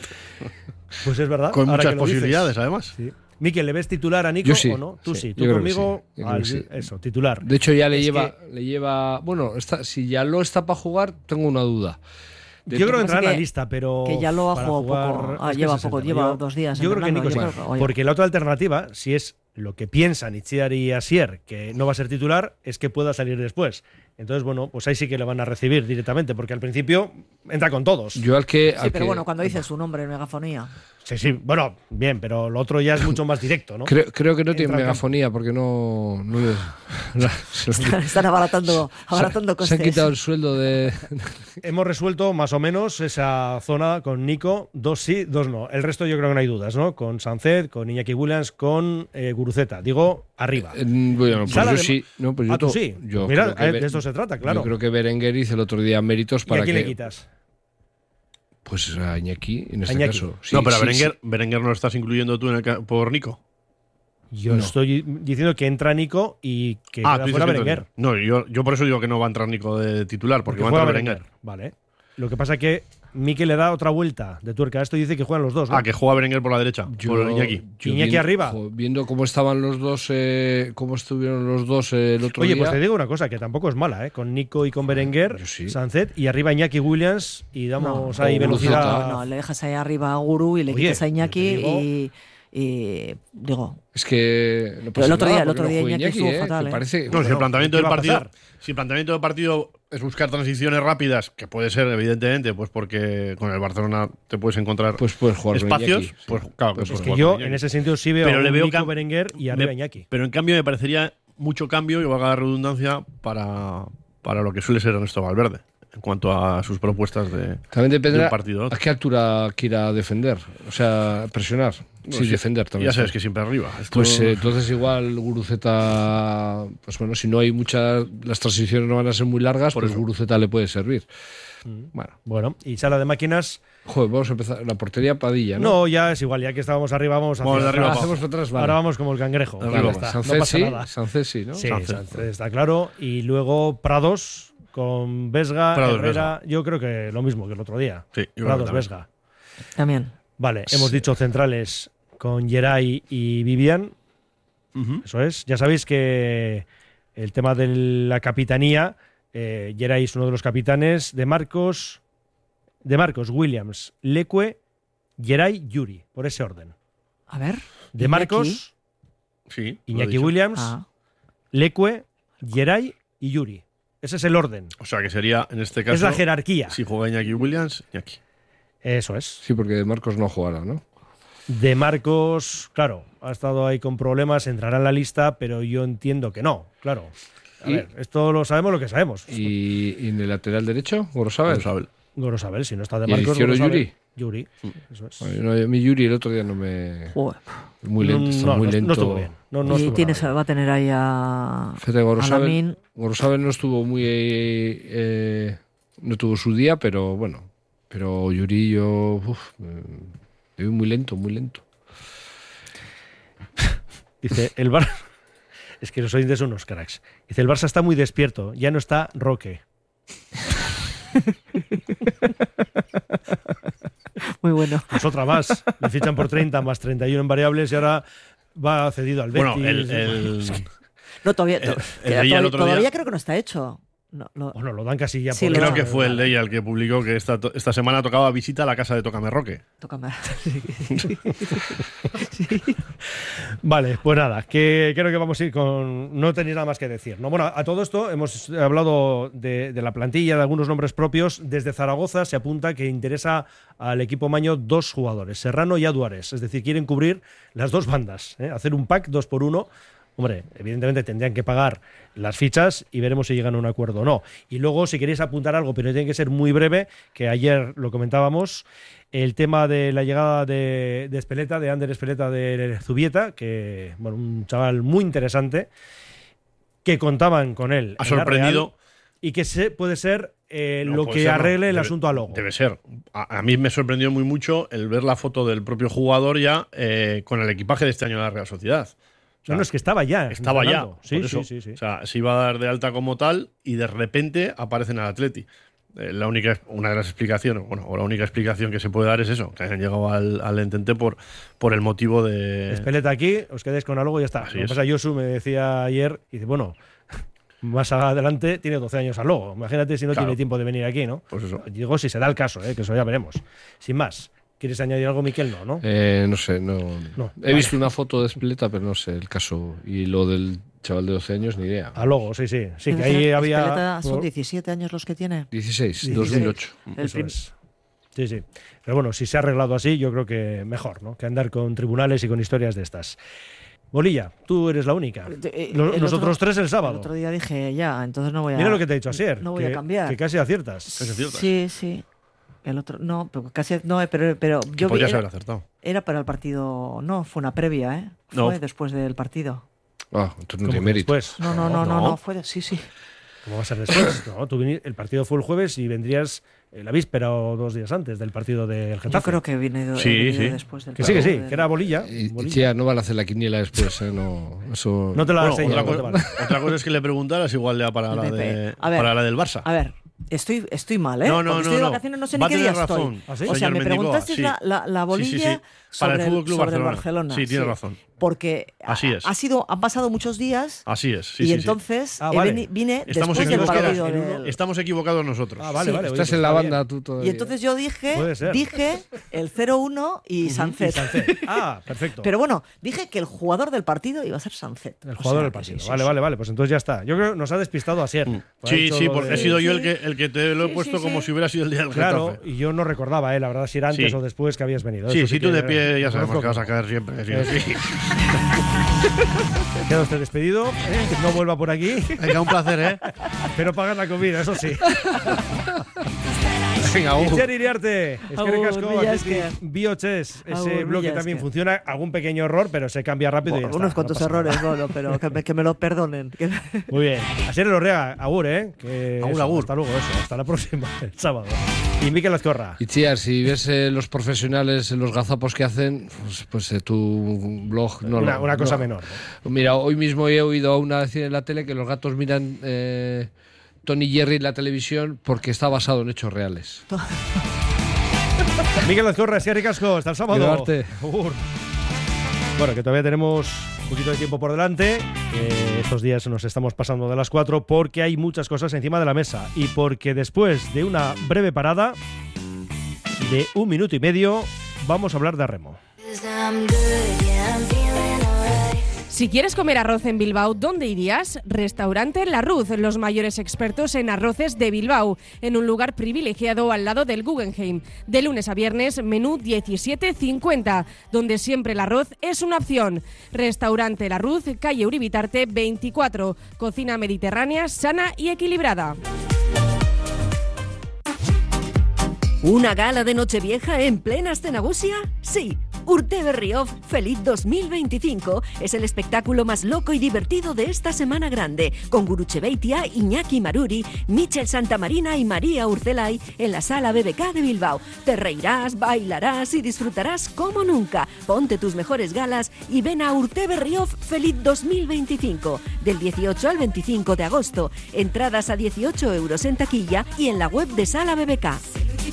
A: Pues es verdad.
L: Con
A: ahora
L: muchas
A: que lo dices.
L: posibilidades, además.
A: Sí. Miquel, ¿le ves titular a Nico
M: Yo sí,
A: o no? Tú sí.
M: sí,
A: Tú
M: yo creo que
A: conmigo,
M: sí, yo creo
A: al-
M: que sí.
A: eso, titular.
M: De hecho, ya le
A: Es
M: lleva,
A: que-
M: le lleva. Bueno, está, si ya lo está para jugar, tengo una duda. De
A: Yo creo que
N: pasa
A: entrará en la
N: que-
A: lista, pero.
N: que ya lo ha
A: para
N: jugado
A: jugar,
N: poco. Ah,
A: es que
N: lleva
A: es
N: poco,
A: sesenta.
N: lleva
A: Yo-
N: dos días
A: Yo creo que
N: entrenando,
A: Nico
N: yo
A: sí.
N: creo que- oye.
A: Porque la otra alternativa, si es lo que piensan Itziar y Asier, que no va a ser titular, es que pueda salir después. Entonces, bueno, pues ahí sí que le van a recibir directamente, porque al principio entra con todos.
M: Yo al que.
N: Sí,
M: al
N: pero
M: que-
N: bueno, cuando dice su nombre en megafonía.
A: Sí, sí, bueno, bien, pero lo otro ya es mucho más directo, ¿no?
M: Creo, creo que no tiene
A: Entra al
M: megafonía porque no. no le- se, lo-
N: Están, están abaratando, abaratando
M: se han
N: costes.
M: quitado el sueldo de.
A: Hemos resuelto más o menos esa zona con Nico, dos sí, dos no. El resto yo creo que no hay dudas, ¿no? Con Sancet, con Iñaki Williams, con eh, Guruceta. Digo, arriba.
M: Eh, bueno, pues
A: Sala
M: yo
A: de-
M: sí. No, pues yo
A: Ah, tú
M: to-
A: sí.
M: Yo
A: Mira,
M: creo que
A: eh,
M: Be-
A: de estos se trata, claro.
M: Yo creo que Berenguer hizo el otro día méritos para
A: ¿Y a quién
M: que...
A: le quitas?
M: Pues a Iñaki, en este
A: Iñaki.
M: caso. Sí,
L: no, pero
M: sí,
L: a Berenguer,
M: sí.
L: Berenguer no lo estás incluyendo tú en el ca- por Nico.
A: Yo
L: No.
A: estoy diciendo que entra Nico y que
L: Ah,
A: queda
L: tú dices
A: fuera
L: que entra
A: Berenguer.
L: Nico. No, yo, yo por eso digo que no va a entrar Nico de titular, porque,
A: Porque
L: va a
A: juega
L: entrar Berenguer.
A: Vale. Lo que pasa es que Mikel le da otra vuelta de tuerca a esto y dice que juegan los dos, ¿no?
L: Ah, que juega Berenguer por la derecha,
M: Yo-
L: por Iñaki.
M: yo
A: Iñaki
M: viendo-
A: arriba.
M: jo, viendo cómo estaban los dos, eh, cómo estuvieron los dos eh, el otro
A: Oye,
M: día.
A: pues te digo una cosa, que tampoco es mala, ¿eh? Con Nico y con Berenguer, Sancet y arriba Iñaki Williams y damos
N: No,
A: ahí
N: o
A: velocidad.
N: No, no, le dejas ahí arriba a Guru y le
A: Oye,
N: quitas a Iñaki
A: te digo-
N: y, y digo,
M: Es que no
N: Pero el otro
M: nada
N: día- el
M: porque
N: otro
M: no
N: día
M: juega
N: Iñaki estuvo
M: ¿eh?
N: fatal,
M: Que
N: ¿eh?
M: parece,
L: No, si
A: Bueno,
L: el planteamiento
A: ¿qué
L: del
A: va a
L: partido,
A: pasar?
L: si el planteamiento del partido es buscar transiciones rápidas, que puede ser evidentemente, pues porque con el Barcelona te puedes encontrar
M: pues puedes jugar con
L: espacios,
M: Iñaki, sí.
L: pues claro que
A: Es
L: puedes
A: que
L: jugar
A: yo
L: con Iñaki.
A: en ese sentido sí veo
L: Pero
A: a
L: le
A: un
L: veo
A: Nico
L: cam-
A: Berenguer y arriba
L: me-
A: Iñaki.
L: Pero en cambio me parecería mucho cambio, y valga la redundancia, para, para lo que suele ser Ernesto Valverde en cuanto a sus propuestas de,
M: También
L: de
M: dependerá
L: un partido. a
M: a
L: otro.
M: qué altura quiera defender. O sea, presionar.
L: No,
M: sí,
L: sí,
M: defender también.
L: Ya sabes
M: sí.
L: que siempre arriba. Esto-
M: Pues eh, entonces igual Guruceta, pues bueno, si no hay muchas, las transiciones no van a ser muy largas,
L: Por
M: pues
L: eso.
M: Guruceta le puede servir. Bueno,
A: Bueno, y sala de máquinas.
M: joder, vamos a empezar. La portería Padilla,
A: No,
M: ¿no?
A: ya es igual, ya que estábamos arriba, vamos hacia
L: Vamos de arriba
A: atrás.
L: para
M: Hacemos para atrás, vale.
A: Ahora vamos como el cangrejo.
L: Arriba
A: Ya
L: para
A: está,
M: Sancet
A: no pasa
M: sí,
A: nada.
M: Sancet sí, ¿no?
A: Sí,
L: Sancet.
A: Sancet está claro. Y luego Prados con Vesga,
L: Prados,
A: Herrera. Yo creo que lo mismo que el otro día.
L: Sí, yo creo
A: Prados,
L: que también.
A: Vesga.
N: también.
A: Vale, hemos dicho centrales con Geray y Vivian.
L: Ujú.
A: Eso es. Ya sabéis que el tema de la capitanía, eh, Geray es uno de los capitanes de Marcos, de Marcos, Williams, Leque, Geray, Yuri, por ese orden.
N: A ver.
A: De
N: Iñaki.
A: Marcos,
L: Sí, lo he
A: Iñaki
L: dicho.
A: Williams,
N: Ah,
A: Leque, Geray y Yuri. Ese es el orden.
L: O sea que sería, en este caso,
A: Es la jerarquía.
L: si juega Iñaki Williams, Iñaki.
A: Eso es.
M: Sí, porque Marcos no jugará, ¿no?
A: De Marcos, claro, ha estado ahí con problemas, entrará en la lista, pero yo entiendo que no, claro. A
M: ¿Y?
A: ver, esto lo sabemos lo que sabemos.
M: Y, y en el lateral derecho, Gorosabel.
L: Gorosabel.
A: Gorosabel, si no está de
M: ¿Y el
A: Marcos,
M: izquierdo
A: Gorosabel.
M: Yuri?
A: Yuri, eso es.
M: Bueno, no, a mí Yuri el otro día no me.
N: joder.
M: Muy lento, está
A: no,
M: muy
A: no,
M: lento.
A: no estuvo bien. No, no
N: y
A: estuvo
N: tienes,
A: nada bien.
N: va a tener ahí a,
M: Fíjate,
N: a
M: Gorosabel,
N: Lamin.
M: Gorosabel no estuvo muy. eh, eh, no tuvo su día, pero bueno. Pero Yuri, yo. Uf, eh, le vi muy lento, muy lento.
A: Dice, el Barça... Es que los oyentes son unos cracks. Dice, el Barça está muy despierto, ya no está Roque.
N: Muy bueno.
A: Pues otra más. Le fichan por treinta más treinta y uno en variables y ahora va cedido al Betis.
L: Bueno, el, el-
N: No, todavía,
L: El-
N: to-
L: el
N: que
L: de ella el
N: todavía,
L: otro día-
N: todavía creo que no está hecho. No, lo-
A: Bueno, lo dan casi ya
N: Sí,
A: por
N: lo
L: creo
N: dan.
L: que fue el de ella el que publicó que esta, esta semana tocaba visita a la casa de Tócame Roque.
N: Tócame.
A: Vale, pues nada, que creo que vamos a ir con... No tenéis nada más que decir, ¿no? Bueno, a todo esto hemos hablado de, de la plantilla, de algunos nombres propios. Desde Zaragoza se apunta que interesa al equipo maño dos jugadores, Serrano y Aduares. Es decir, quieren cubrir las dos bandas, ¿eh? Hacer un pack dos por uno. Hombre, evidentemente tendrían que pagar las fichas y veremos si llegan a un acuerdo o no. Y luego, si queréis apuntar algo, pero tiene que ser muy breve, que ayer lo comentábamos, el tema de la llegada de, de Espeleta, de Ander Espeleta de Zubieta, que, bueno, un chaval muy interesante, que contaban con él.
L: Ha
A: en la
L: sorprendido.
A: Real, y que se, puede ser eh,
L: No,
A: lo
L: puede
A: que
L: ser, no.
A: arregle el
L: Debe-
A: asunto a Logo.
L: Debe ser. A, a mí me sorprendió muy mucho el ver la foto del propio jugador ya eh, con el equipaje de este año de la Real Sociedad. O sea,
A: no, no, es que estaba ya.
L: Estaba ya.
A: entrenando. Sí,
L: por
A: sí,
L: eso.
A: sí, sí.
L: O sea, se iba a dar de alta como tal y de repente aparece en el Atleti. Eh, la única, una de las explicaciones, bueno, o la única explicación que se puede dar es eso, que hayan llegado al, al Entente por, por el motivo de.
A: Espeleta aquí, os quedáis con algo y ya está.
L: Así
A: Lo que
L: es.
A: pasa, Josu me decía ayer, y dice, bueno, más adelante tiene doce años al Logo. Imagínate si no
L: Claro.
A: tiene tiempo de venir aquí, ¿no?
L: Pues eso.
A: Digo, si se da el caso, ¿eh? Que eso ya veremos. Sin más. ¿Quieres añadir algo, Miquel? No, ¿no?
M: Eh, no sé, no.
A: No,
M: He
A: vale.
M: visto una foto de Espeleta, pero no sé el caso. Y lo del chaval de doce años, ni idea.
A: A Logo, sí, sí. Sí, que ahí había.
N: Espeleta, ¿son diecisiete años los que tiene?
M: dieciséis,
A: dieciséis.
M: dos mil ocho.
N: El
A: Eso
N: prim-
A: es. Sí, sí. Pero bueno, si se ha arreglado así, yo creo que mejor, ¿no? Que andar con tribunales y con historias de estas. Bolilla, tú eres la única.
N: Eh,
A: Los,
N: el
A: los
N: otro-
A: otros tres el sábado.
N: El otro día dije ya, entonces no voy a.
A: Mira lo que te he dicho ayer.
N: No voy
A: que,
N: a cambiar.
A: Que casi aciertas.
N: Sí, sí. El otro, no, pero casi no, pero, pero yo vi,
L: Podrías
N: era,
L: haber acertado.
N: era para el partido, no, fue una previa, ¿eh? Fue
L: No.
N: después del partido.
M: Ah, entonces no
A: ¿Cómo
M: tiene
A: que
M: mérito.
A: después?
N: No, no, no, no,
L: no.
N: no, fue, de- sí, sí.
A: ¿Cómo va a ser después? No, tú viniste, el partido fue el jueves y vendrías eh, la víspera o dos días antes del partido del Getafe.
N: Yo creo que vine
A: sí, sí.
N: después del
A: que sí, que sí,
N: del...
A: que era bolilla.
M: Y,
A: bolilla.
M: Tía, no van a hacer la quiniela después, ¿eh? No, eso...
A: no te la
L: bueno,
A: enseño,
L: otra,
A: no
L: cosa,
A: te vale.
L: otra cosa es que le preguntaras igual ya para, la, de,
N: ver,
L: para la del Barça.
N: A ver, estoy, estoy mal, ¿eh?
L: No, no,
N: Porque estoy
L: no,
N: de
L: no.
N: vacaciones, no sé
L: Va
N: ni qué
L: a
N: día
L: tener razón,
N: estoy.
L: ¿Ah, sí?
N: O sea,
L: Señor
N: me
L: Mendicoa,
N: preguntasteis
L: sí.
N: la, la, la bolilla
L: sí, sí, sí.
N: sobre,
L: para el Fútbol Club
N: sobre
L: Barcelona.
N: el Barcelona.
L: Sí, tiene
N: sí.
L: razón.
N: Porque
L: Así es.
N: Ha sido, han pasado muchos días.
L: Así es. Sí,
N: y
L: sí,
N: entonces
L: sí. Ah,
N: he
L: vale.
N: veni, vine
L: estamos
N: después del partido
L: equivocados,
N: del...
L: Estamos equivocados nosotros.
A: Ah, vale,
N: Sí.
A: vale.
M: Estás
A: oye,
M: en la
A: está
M: banda
A: bien.
M: tú todavía.
N: Y entonces yo dije,
A: Puede ser.
N: dije el cero uno y
A: Ujú,
N: Sancet.
A: y Sancet. Ah, perfecto.
N: Pero bueno, dije que el jugador del partido iba a ser Sancet.
A: El
N: O
A: jugador
N: sea,
A: del
N: que
A: partido.
N: sí, sí,
A: vale,
N: sí.
A: vale, vale. Pues entonces ya está. Yo creo que nos ha despistado Asier.
L: Mm.
A: Ha
L: Sí,
A: hecho
L: sí,
A: lo
L: porque
A: de-
L: he sido yo
N: Sí.
L: el que, el que te lo he
N: Sí,
L: puesto
N: sí,
L: como
N: sí.
L: si hubiera sido el día del
A: Claro,
L: Getafe.
A: y yo no recordaba, eh, la verdad, si era antes
L: Sí.
A: o después que habías venido.
L: Sí,
A: Eso
L: sí,
A: que
L: tú de
A: era-
L: pie ya sabemos
A: conozco
L: que vas a
A: que-
L: caer siempre. Sí,
A: Eh,
L: sí.
A: Queda usted despedido, eh, que no vuelva por aquí.
L: Venga, un placer, ¿eh?
A: Pero pagar la comida, eso sí.
L: Venga, uh.
A: Itziar Iriarte, eskerrik
N: Agur,
A: asko,
N: mila
A: aquí
N: esker.
A: Bioches, ese
N: Agur,
A: blog que
N: mila
A: también
N: esker.
A: funciona, algún pequeño error, pero se cambia rápido y ya
N: Unos
A: está,
N: cuantos
A: no pasa
N: errores,
A: nada.
N: bueno, pero que me, que me lo perdonen. Que-
A: Muy bien. Asier Elorriaga, agur, ¿eh? Que
L: Agur,
A: eso,
L: agur.
A: Hasta luego, eso. Hasta la próxima, el sábado. Y Mikel Azcorra.
M: Y tía, si ves eh, los profesionales, los gazapos que hacen, pues, pues eh, tu blog no
A: una,
M: lo-
A: una cosa
M: no.
A: menor. ¿no?
M: Mira, hoy mismo he oído a una decir en la tele que los gatos miran eh, Tony Jerry en la televisión porque está basado en hechos reales.
A: Mikel Azcorra, eskerrik asko, hasta el sábado.
M: Quiero darte.
A: Agur. Bueno, que todavía tenemos un poquito de tiempo por delante. Que estos días nos estamos pasando de las cuatro porque hay muchas cosas encima de la mesa y porque después de una breve parada de un minuto y medio vamos a hablar de remo.
Q: Si quieres comer arroz en Bilbao, ¿dónde irías? Restaurante La Ruz, los mayores expertos en arroces de Bilbao, en un lugar privilegiado al lado del Guggenheim. De lunes a viernes, menú diecisiete cincuenta, donde siempre el arroz es una opción. Restaurante La Ruz, calle Uribitarte veinticuatro, cocina mediterránea, sana y equilibrada.
F: ¿Una gala de Nochevieja en plena Astenagusia? Sí. Urteberriof Feliz dos mil veinticinco es el espectáculo más loco y divertido de esta semana grande, con Gurutxebeitia, Iñaki Maruri, Michel Santamarina y María Urcelay en la Sala B B K de Bilbao. Te reirás, bailarás y disfrutarás como nunca. Ponte tus mejores galas y ven a Urteberriof Feliz dos mil veinticinco, del dieciocho al veinticinco de agosto. Entradas a dieciocho euros en taquilla y en la web de Sala B B K.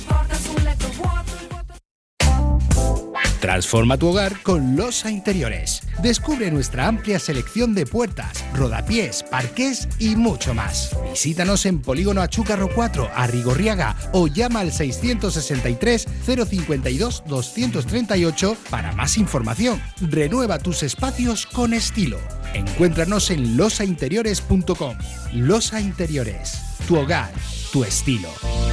G: Transforma tu hogar con Losa Interiores. Descubre nuestra amplia selección de puertas, rodapiés, parqués y mucho más. Visítanos en Polígono Achúcarro cuatro, Arrigorriaga, o llama al seiscientos sesenta y tres, cero cincuenta y dos, doscientos treinta y ocho para más información. Renueva tus espacios con estilo. Encuéntranos en losa interiores punto com. Losa Interiores. Tu hogar, tu estilo.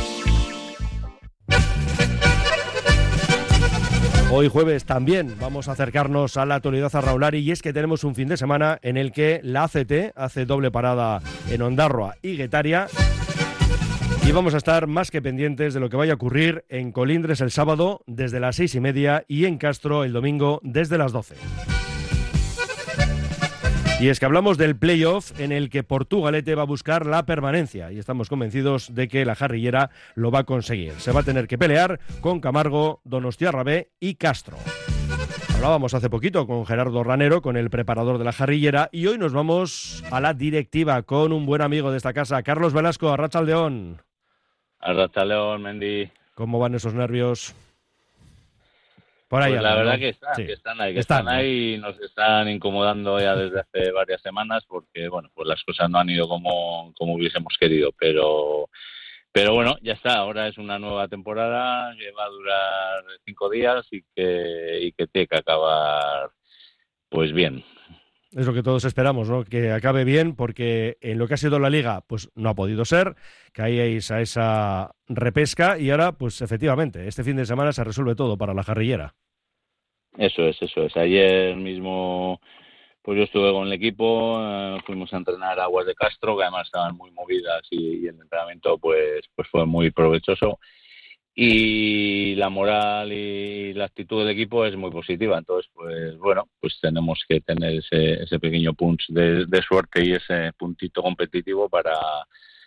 A: Hoy jueves también vamos a acercarnos a la actualidad arraulari y es que tenemos un fin de semana en el que la A C T hace doble parada en Ondarroa y Guetaria y vamos a estar más que pendientes de lo que vaya a ocurrir en Colindres el sábado desde las seis y media y en Castro el domingo desde las doce. Y es que hablamos del playoff en el que Portugalete va a buscar la permanencia y estamos convencidos de que la jarrillera lo va a conseguir. Se va a tener que pelear con Camargo, Donostiarra B y Castro. Hablábamos hace poquito con Gerardo Ranero, con el preparador de la jarrillera, y hoy nos vamos a la directiva con un buen amigo de esta casa, Carlos Velasco, Arratsaldeón.
R: Arratsaldeón, Mendy.
A: ¿Cómo van esos nervios? Por ahí
R: Pues la
A: andan,
R: verdad
A: ¿no?
R: que están,
A: Sí.
R: que están ahí, que
A: Están,
R: están,
A: ¿no?
R: ahí y nos están incomodando ya desde hace varias semanas porque, bueno, pues las cosas no han ido como, como hubiésemos querido, pero pero bueno, ya está, ahora es una nueva temporada que va a durar cinco días y que, y que tiene que acabar pues bien.
A: Es lo que todos esperamos, ¿no? Que acabe bien, porque en lo que ha sido la Liga, pues no ha podido ser, caíais a esa repesca y ahora, pues efectivamente, este fin de semana se resuelve todo para la jarrillera.
R: Eso es, eso es. Ayer mismo pues yo estuve con el equipo, eh, fuimos a entrenar a Aguas de Castro, que además estaban muy movidas y, y el entrenamiento pues pues fue muy provechoso. Y la moral y la actitud del equipo es muy positiva, entonces pues bueno, pues tenemos que tener ese, ese pequeño punch de, de suerte y ese puntito competitivo para,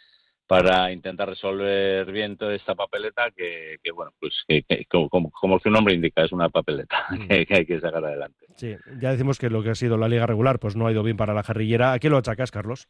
R: para intentar resolver bien toda esta papeleta que, que bueno, pues que, que como, como su nombre indica, es una papeleta mm. que, que hay que sacar adelante.
A: Sí, ya decimos que lo que ha sido la liga regular pues no ha ido bien para la jarrillera. ¿A qué lo achacas, Carlos?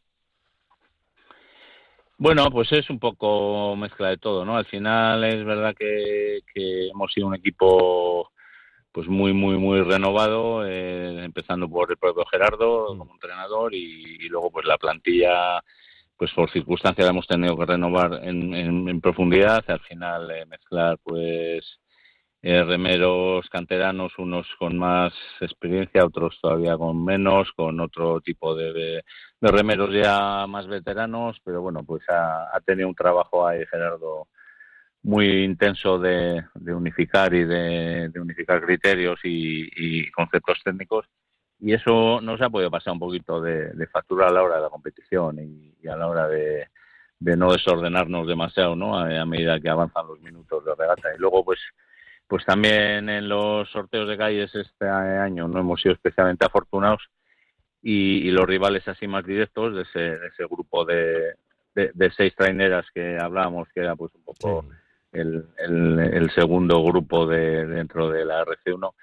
R: Bueno, pues es un poco mezcla de todo, ¿no? Al final es verdad que, que hemos sido un equipo pues muy, muy, muy renovado, eh, empezando por el propio Gerardo como entrenador y, y luego pues la plantilla, pues por circunstancias la hemos tenido que renovar en, en, en profundidad. Al final eh, mezclar pues eh, remeros canteranos, unos con más experiencia, otros todavía con menos, con otro tipo de, de, de remeros ya más veteranos, pero bueno, pues ha, ha tenido un trabajo ahí Gerardo muy intenso de, de unificar y de, de unificar criterios y, y conceptos técnicos, y eso nos ha podido pasar un poquito de, de factura a la hora de la competición y, y a la hora de, de no desordenarnos demasiado, ¿no? A, a medida que avanzan los minutos de regata. Y luego pues pues también en los sorteos de calles este año no hemos sido especialmente afortunados y, y los rivales así más directos de ese, de ese grupo de, de, de seis traineras que hablábamos, que era pues un poco sí. El, el, el segundo grupo de dentro de la R C uno,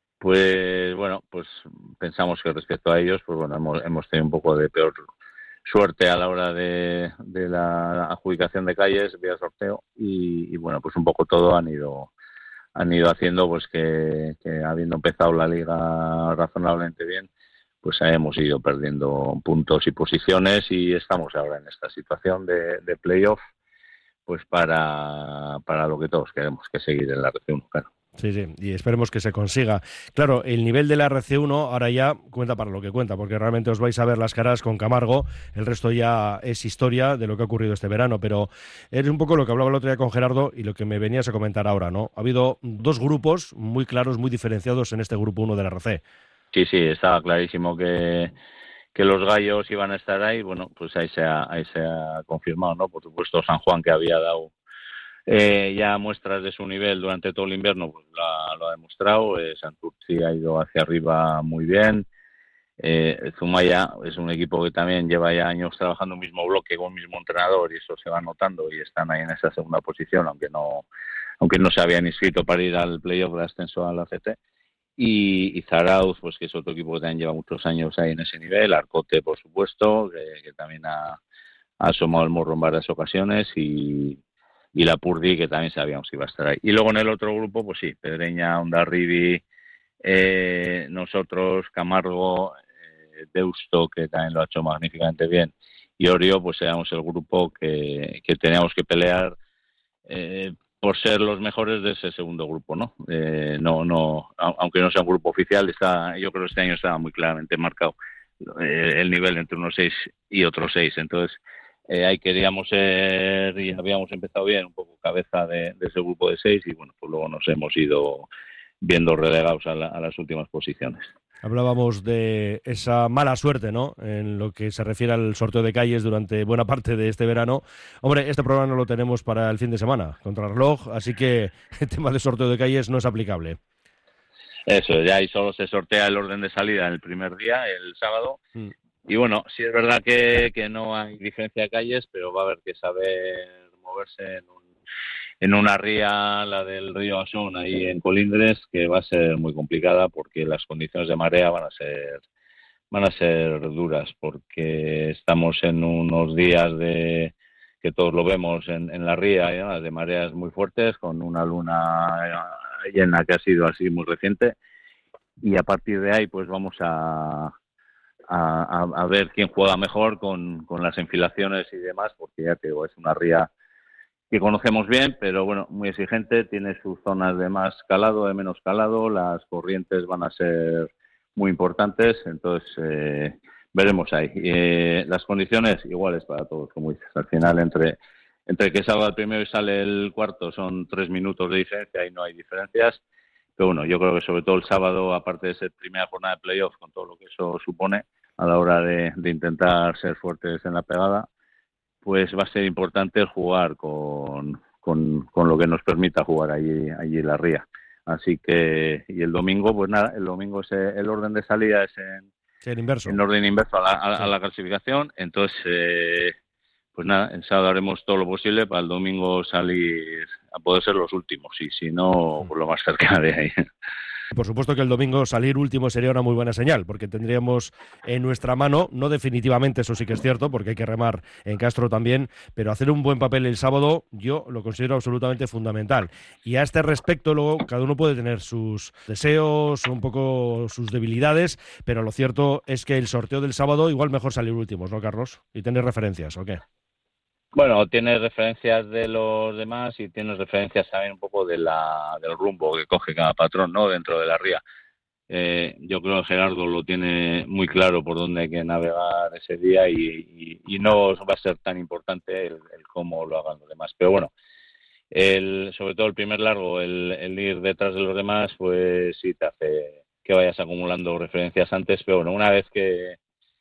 R: pues bueno, pues pensamos que respecto a ellos, pues bueno, hemos, hemos tenido un poco de peor suerte a la hora de, de la adjudicación de calles vía sorteo y, y bueno, pues un poco todo han ido han ido haciendo pues que, que habiendo empezado la liga razonablemente bien, pues hemos ido perdiendo puntos y posiciones y estamos ahora en esta situación de, de playoff, pues para, para lo que todos queremos, que seguir en la R C uno, claro.
A: Sí, sí, y esperemos que se consiga. Claro, el nivel de la R C uno ahora ya cuenta para lo que cuenta, porque realmente os vais a ver las caras con Camargo, el resto ya es historia de lo que ha ocurrido este verano, pero es un poco lo que hablaba el otro día con Gerardo y lo que me venías a comentar ahora, ¿no? Ha habido dos grupos muy claros, muy diferenciados en este grupo uno de la R C.
R: Sí, sí, estaba clarísimo que, que los gallos iban a estar ahí, bueno, pues ahí se ha, ahí se ha confirmado, ¿no? Por supuesto, San Juan, que había dado Eh, ya muestras de su nivel durante todo el invierno, pues la, lo ha demostrado. eh, Santurci ha ido hacia arriba muy bien. eh, Zumaya es un equipo que también lleva ya años trabajando en un mismo bloque con un mismo entrenador y eso se va notando y están ahí en esa segunda posición, aunque no aunque no se habían inscrito para ir al playoff de ascenso a la C T. Y, y Zarauz, pues que es otro equipo que también lleva muchos años ahí en ese nivel. Arcote, por supuesto, que, que también ha, ha asomado el morro en varias ocasiones y y la Purdi, que también sabíamos que iba a estar ahí. Y luego en el otro grupo, pues sí, Pedreña, Hondarribi, eh, nosotros, Camargo, eh, Deusto, que también lo ha hecho magníficamente bien, y Orio, pues éramos el grupo que, que teníamos que pelear eh, por ser los mejores de ese segundo grupo, ¿no? Eh, no, no, aunque no sea un grupo oficial, está, yo creo que este año estaba muy claramente marcado eh, el nivel entre unos seis y otros seis, entonces Eh, ahí queríamos ser y habíamos empezado bien, un poco cabeza de, de ese grupo de seis y bueno, pues luego nos hemos ido viendo relegados a, la, a las últimas posiciones.
A: Hablábamos de esa mala suerte, ¿no? En lo que se refiere al sorteo de calles durante buena parte de este verano. Hombre, este programa no lo tenemos para el fin de semana, contrarreloj, así que el tema de sorteo de calles no es aplicable.
R: Eso, ya ahí solo se sortea el orden de salida en el primer día, el sábado. Mm. Y bueno, sí es verdad que, que no hay diferencia de calles, pero va a haber que saber moverse en, un, en una ría, la del río Asón, ahí en Colindres, que va a ser muy complicada porque las condiciones de marea van a ser van a ser duras, porque estamos en unos días de que todos lo vemos en, en la ría, ¿eh? De mareas muy fuertes, con una luna llena que ha sido así muy reciente, y a partir de ahí pues vamos a A, a ver quién juega mejor con, con las enfilaciones y demás, porque ya te digo, es una ría que conocemos bien, pero bueno, muy exigente, tiene sus zonas de más calado, de menos calado, las corrientes van a ser muy importantes, entonces eh, veremos ahí. Eh, las condiciones iguales para todos, como dices, al final entre, entre que salga el primero y sale el cuarto son tres minutos de diferencia, ahí no hay diferencias. Pero bueno, yo creo que sobre todo el sábado, aparte de ser primera jornada de playoff, con todo lo que eso supone a la hora de, de intentar ser fuertes en la pegada, pues va a ser importante jugar con, con, con lo que nos permita jugar allí, allí en la ría. Así que, y el domingo, pues nada, el domingo es el orden de salida es en,
A: sí, en, inverso.
R: en orden inverso a la, a, sí. a la clasificación, entonces... Eh, pues nada, el sábado haremos todo lo posible para el domingo salir a poder ser los últimos, y si no, por lo más cerca de ahí.
A: Por supuesto que el domingo salir último sería una muy buena señal, porque tendríamos en nuestra mano, no definitivamente, eso sí que es cierto, porque hay que remar en Castro también, pero hacer un buen papel el sábado yo lo considero absolutamente fundamental. Y a este respecto, luego, cada uno puede tener sus deseos, un poco sus debilidades, pero lo cierto es que el sorteo del sábado igual mejor salir últimos, ¿no, Carlos? ¿Y tener referencias o qué?
R: Bueno, tienes referencias de los demás y tienes referencias también un poco de la, del rumbo que coge cada patrón, ¿no?, dentro de la ría. Eh, yo creo que Gerardo lo tiene muy claro por dónde hay que navegar ese día y, y, y no va a ser tan importante el, el cómo lo hagan los demás. Pero bueno, el, sobre todo el primer largo, el, el ir detrás de los demás, pues sí te hace que vayas acumulando referencias antes, pero bueno, una vez que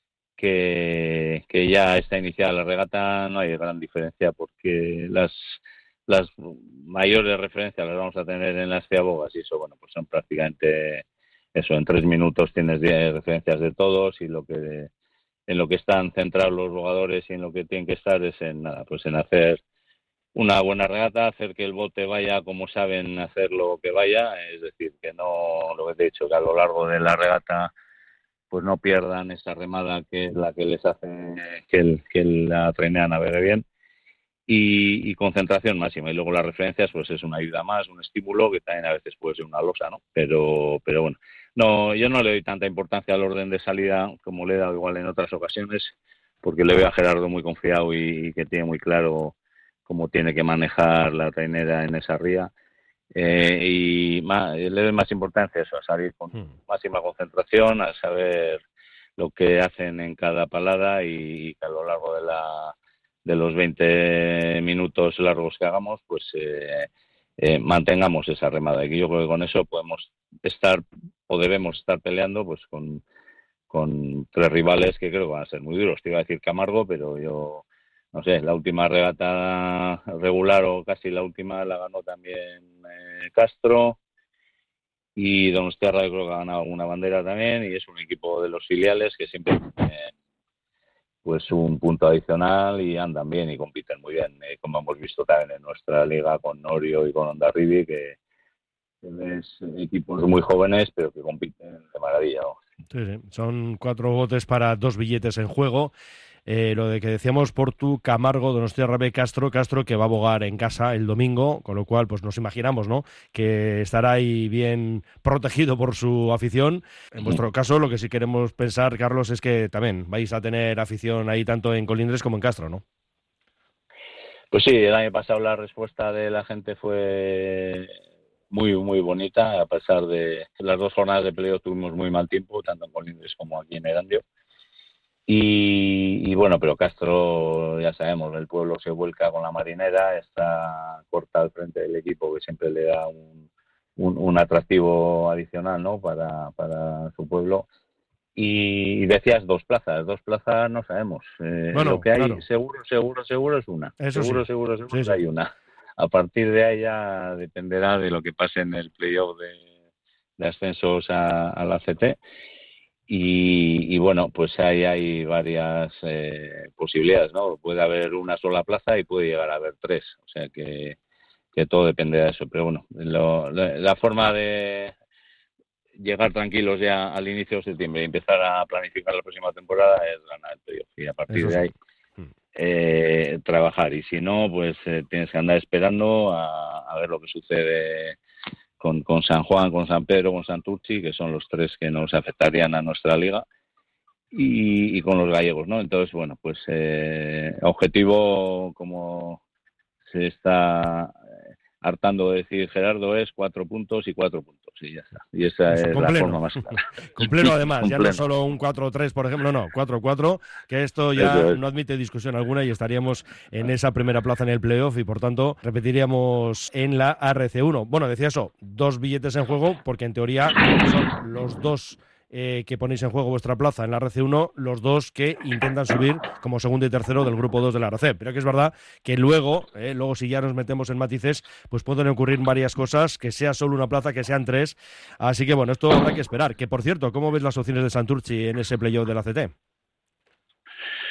R: Que, que ya está iniciada la regata no hay gran diferencia, porque las las mayores referencias las vamos a tener en las ciabogas, y eso, bueno, pues son prácticamente eso, en tres minutos tienes diez referencias de todos, y lo que en lo que están centrados los bogadores y en lo que tienen que estar es en nada, pues en hacer una buena regata, hacer que el bote vaya como saben hacer lo que vaya, es decir, que no, lo que te he dicho, que a lo largo de la regata pues no pierdan esa remada que es la que les hace que, el, que la trainea navegue bien, y, y concentración máxima. Y luego las referencias, pues es una ayuda más, un estímulo, que también a veces puede ser una losa, ¿no? Pero, pero bueno, no, yo no le doy tanta importancia al orden de salida como le he dado igual en otras ocasiones, porque le veo a Gerardo muy confiado y, y que tiene muy claro cómo tiene que manejar la trainera en esa ría. Eh, y más, le doy más importancia a eso, a salir con mm. máxima concentración, a saber lo que hacen en cada palada, y que a lo largo de la de los veinte minutos largos que hagamos, pues eh, eh, mantengamos esa remada. Y yo creo que con eso podemos estar, o debemos estar peleando, pues con, con tres rivales que creo que van a ser muy duros. Te iba a decir Camargo, pero yo no sé, la última regata regular, o casi la última, la ganó también eh, Castro, y Donostiarra creo que ha ganado alguna bandera también, y es un equipo de los filiales que siempre tienen pues un punto adicional y andan bien y compiten muy bien, eh, como hemos visto también en nuestra liga con Norio y con Hondarribia, que es equipos muy jóvenes pero que compiten de maravilla, ¿no?
A: Sí, sí. Son cuatro botes para dos billetes en juego. Eh, lo de que decíamos Portu, Camargo, Donostiarra B, Castro, Castro que va a bogar en casa el domingo, con lo cual pues nos imaginamos, ¿no?, que estará ahí bien protegido por su afición. En vuestro caso, lo que sí queremos pensar, Carlos, es que también vais a tener afición ahí tanto en Colindres como en Castro, ¿no?
R: Pues sí, el año pasado la respuesta de la gente fue muy muy bonita, a pesar de las dos jornadas de playoff tuvimos muy mal tiempo, tanto en Colindres como aquí en Erandio. Y, y bueno, pero Castro, ya sabemos, el pueblo se vuelca con la marinera, está corta al frente del equipo, que siempre le da un, un, un atractivo adicional, ¿no?, para, para su pueblo. Y decías dos plazas, dos plazas no sabemos. Eh, bueno, lo que hay claro. seguro, seguro, seguro es una.
A: Eso
R: seguro,
A: sí.
R: seguro, seguro,
A: sí, sí.
R: hay una. A partir de ahí ya dependerá de lo que pase en el playoff de, de ascensos a, a la C T. Y, y bueno, pues ahí hay varias eh, posibilidades, ¿no? Puede haber una sola plaza y puede llegar a haber tres, o sea que, que todo depende de eso. Pero bueno, lo, la, la forma de llegar tranquilos ya al inicio de septiembre y empezar a planificar la próxima temporada es ganar el playoff, y a partir de ahí eh, trabajar. Y si no, pues eh, tienes que andar esperando a, a ver lo que sucede Con, con San Juan, con San Pedro, con Santurchi, que son los tres que nos afectarían a nuestra liga, y, y con los gallegos, ¿no? Entonces, bueno, pues eh, objetivo, como se está hartando de decir Gerardo, es cuatro puntos y cuatro puntos, y ya está. Y esa es
A: Compleno.
R: la forma más clara.
A: Compleno, además,
R: Compleno.
A: ya no solo un cuatro tres, por ejemplo, no, cuatro cuatro, que esto ya
R: es.
A: no admite discusión alguna, y estaríamos en esa primera plaza en el playoff, y por tanto repetiríamos en la A R C uno. Bueno, decía eso, dos billetes en juego, porque en teoría son los dos eh, que ponéis en juego vuestra plaza en la R C uno, los dos que intentan subir como segundo y tercero del grupo dos de la R C. Pero que es verdad que luego, eh, luego si ya nos metemos en matices, pues pueden ocurrir varias cosas, que sea solo una plaza, que sean tres. Así que bueno, esto habrá que esperar. Que por cierto, ¿cómo ves las opciones de Santurchi en ese playoff de la C T?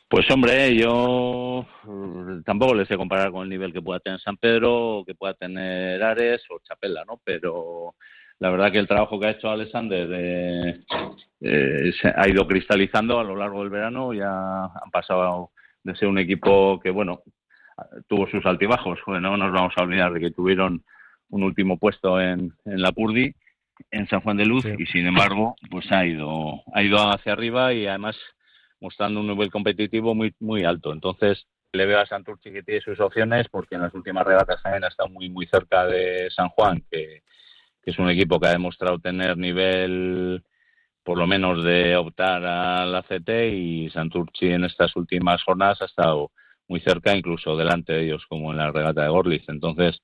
R: Pues hombre, yo tampoco les sé comparar con el nivel que pueda tener San Pedro, que pueda tener Ares o Chapela, ¿no? Pero la verdad que el trabajo que ha hecho Alexander eh, eh, se ha ido cristalizando a lo largo del verano. Ya han pasado de ser un equipo que, bueno, tuvo sus altibajos. Bueno, no nos vamos a olvidar de que tuvieron un último puesto en, en la Purdi, en San Juan de Luz, sí. Y sin embargo, pues ha ido, ha ido hacia arriba y además mostrando un nivel competitivo muy muy alto. Entonces le veo a Santurce que tiene sus opciones, porque en las últimas regatas también ha estado muy muy cerca de San Juan, que, que es un equipo que ha demostrado tener nivel por lo menos de optar a la C T, y Santurce en estas últimas jornadas ha estado muy cerca, incluso delante de ellos, como en la regata de Gorliz. Entonces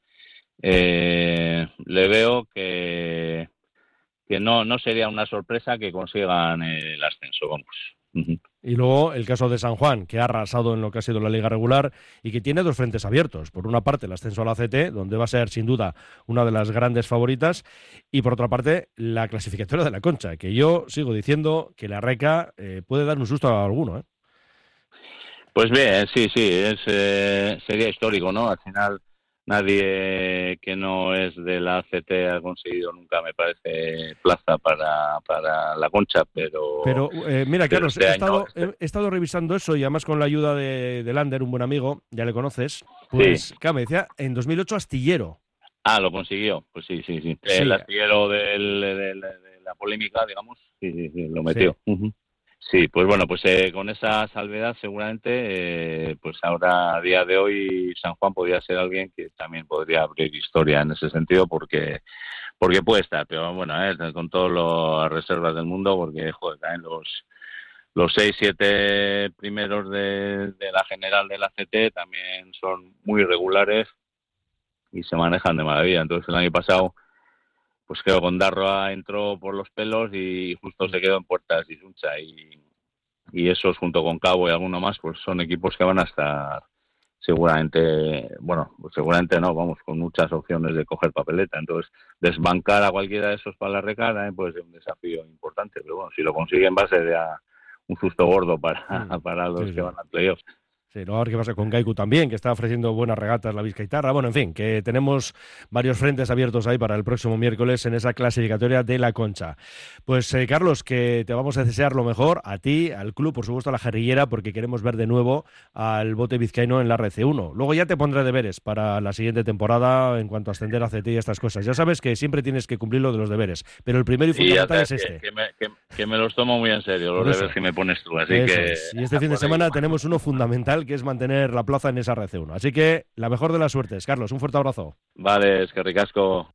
R: eh, le veo que, que no, no sería una sorpresa que consigan el ascenso, vamos. Uh-huh.
A: Y luego el caso de San Juan, que ha arrasado en lo que ha sido la liga regular y que tiene dos frentes abiertos. Por una parte, el ascenso a la C T, donde va a ser sin duda una de las grandes favoritas, y por otra parte, la clasificatoria de la Concha, que yo sigo diciendo que la Reca eh, puede dar un susto a alguno, ¿eh?
R: Pues bien, sí, sí, es eh, sería histórico, ¿no? Al final nadie que no es de la C T ha conseguido nunca, me parece, plaza para, para la Concha, pero...
A: Pero eh, mira,
R: pero
A: Carlos,
R: este
A: he,
R: año,
A: estado,
R: este...
A: he estado revisando eso, y además con la ayuda de, de Lander, un buen amigo, ya le conoces, pues,
R: sí.
A: Claro, me decía, en dos mil ocho astillero.
R: Ah, lo consiguió, pues sí, sí, sí. sí. El astillero del, de, de, de la polémica, digamos, sí, sí, sí, lo metió. Sí. Uh-huh. Sí, pues bueno, pues eh, con esa salvedad seguramente, eh, pues ahora a día de hoy San Juan podría ser alguien que también podría abrir historia en ese sentido, porque porque puede estar, pero bueno, eh, con todas las reservas del mundo, porque joder, también los los seis, siete primeros de, de la general de la C T también son muy regulares y se manejan de maravilla. Entonces el año pasado, pues creo que Gondarroa entró por los pelos y justo se quedó en puertas y Suncha, y, y esos junto con Cabo y alguno más, pues son equipos que van a estar seguramente, bueno, pues seguramente no, vamos, con muchas opciones de coger papeleta. Entonces desbancar a cualquiera de esos para la Reca también puede ser un desafío importante, pero bueno, si lo consiguen va a ser ya un susto gordo para, mm, para los sí, que sí. van al playoff.
A: Sí, luego a ver qué pasa con Gaiku también, que está ofreciendo buenas regatas la Vizcaitarra. Bueno, en fin, que tenemos varios frentes abiertos ahí para el próximo miércoles en esa clasificatoria de la Concha. Pues eh, Carlos, que te vamos a desear lo mejor a ti, al club, por supuesto a la Jarrillera, porque queremos ver de nuevo al bote vizcaíno en la R C uno. Luego ya te pondré deberes para la siguiente temporada en cuanto a ascender a C T y estas cosas. Ya sabes que siempre tienes que cumplir lo de los deberes, pero el primero y fundamental es este.
R: Que, que, me, que, que me los tomo muy en serio, los deberes que me pones tú. Así
A: Eso
R: que
A: es. Y este fin de semana tenemos uno fundamental, que es mantener la plaza en esa R C uno. Así que la mejor de las suertes. Carlos, un fuerte abrazo.
R: Vale, es que ricasco.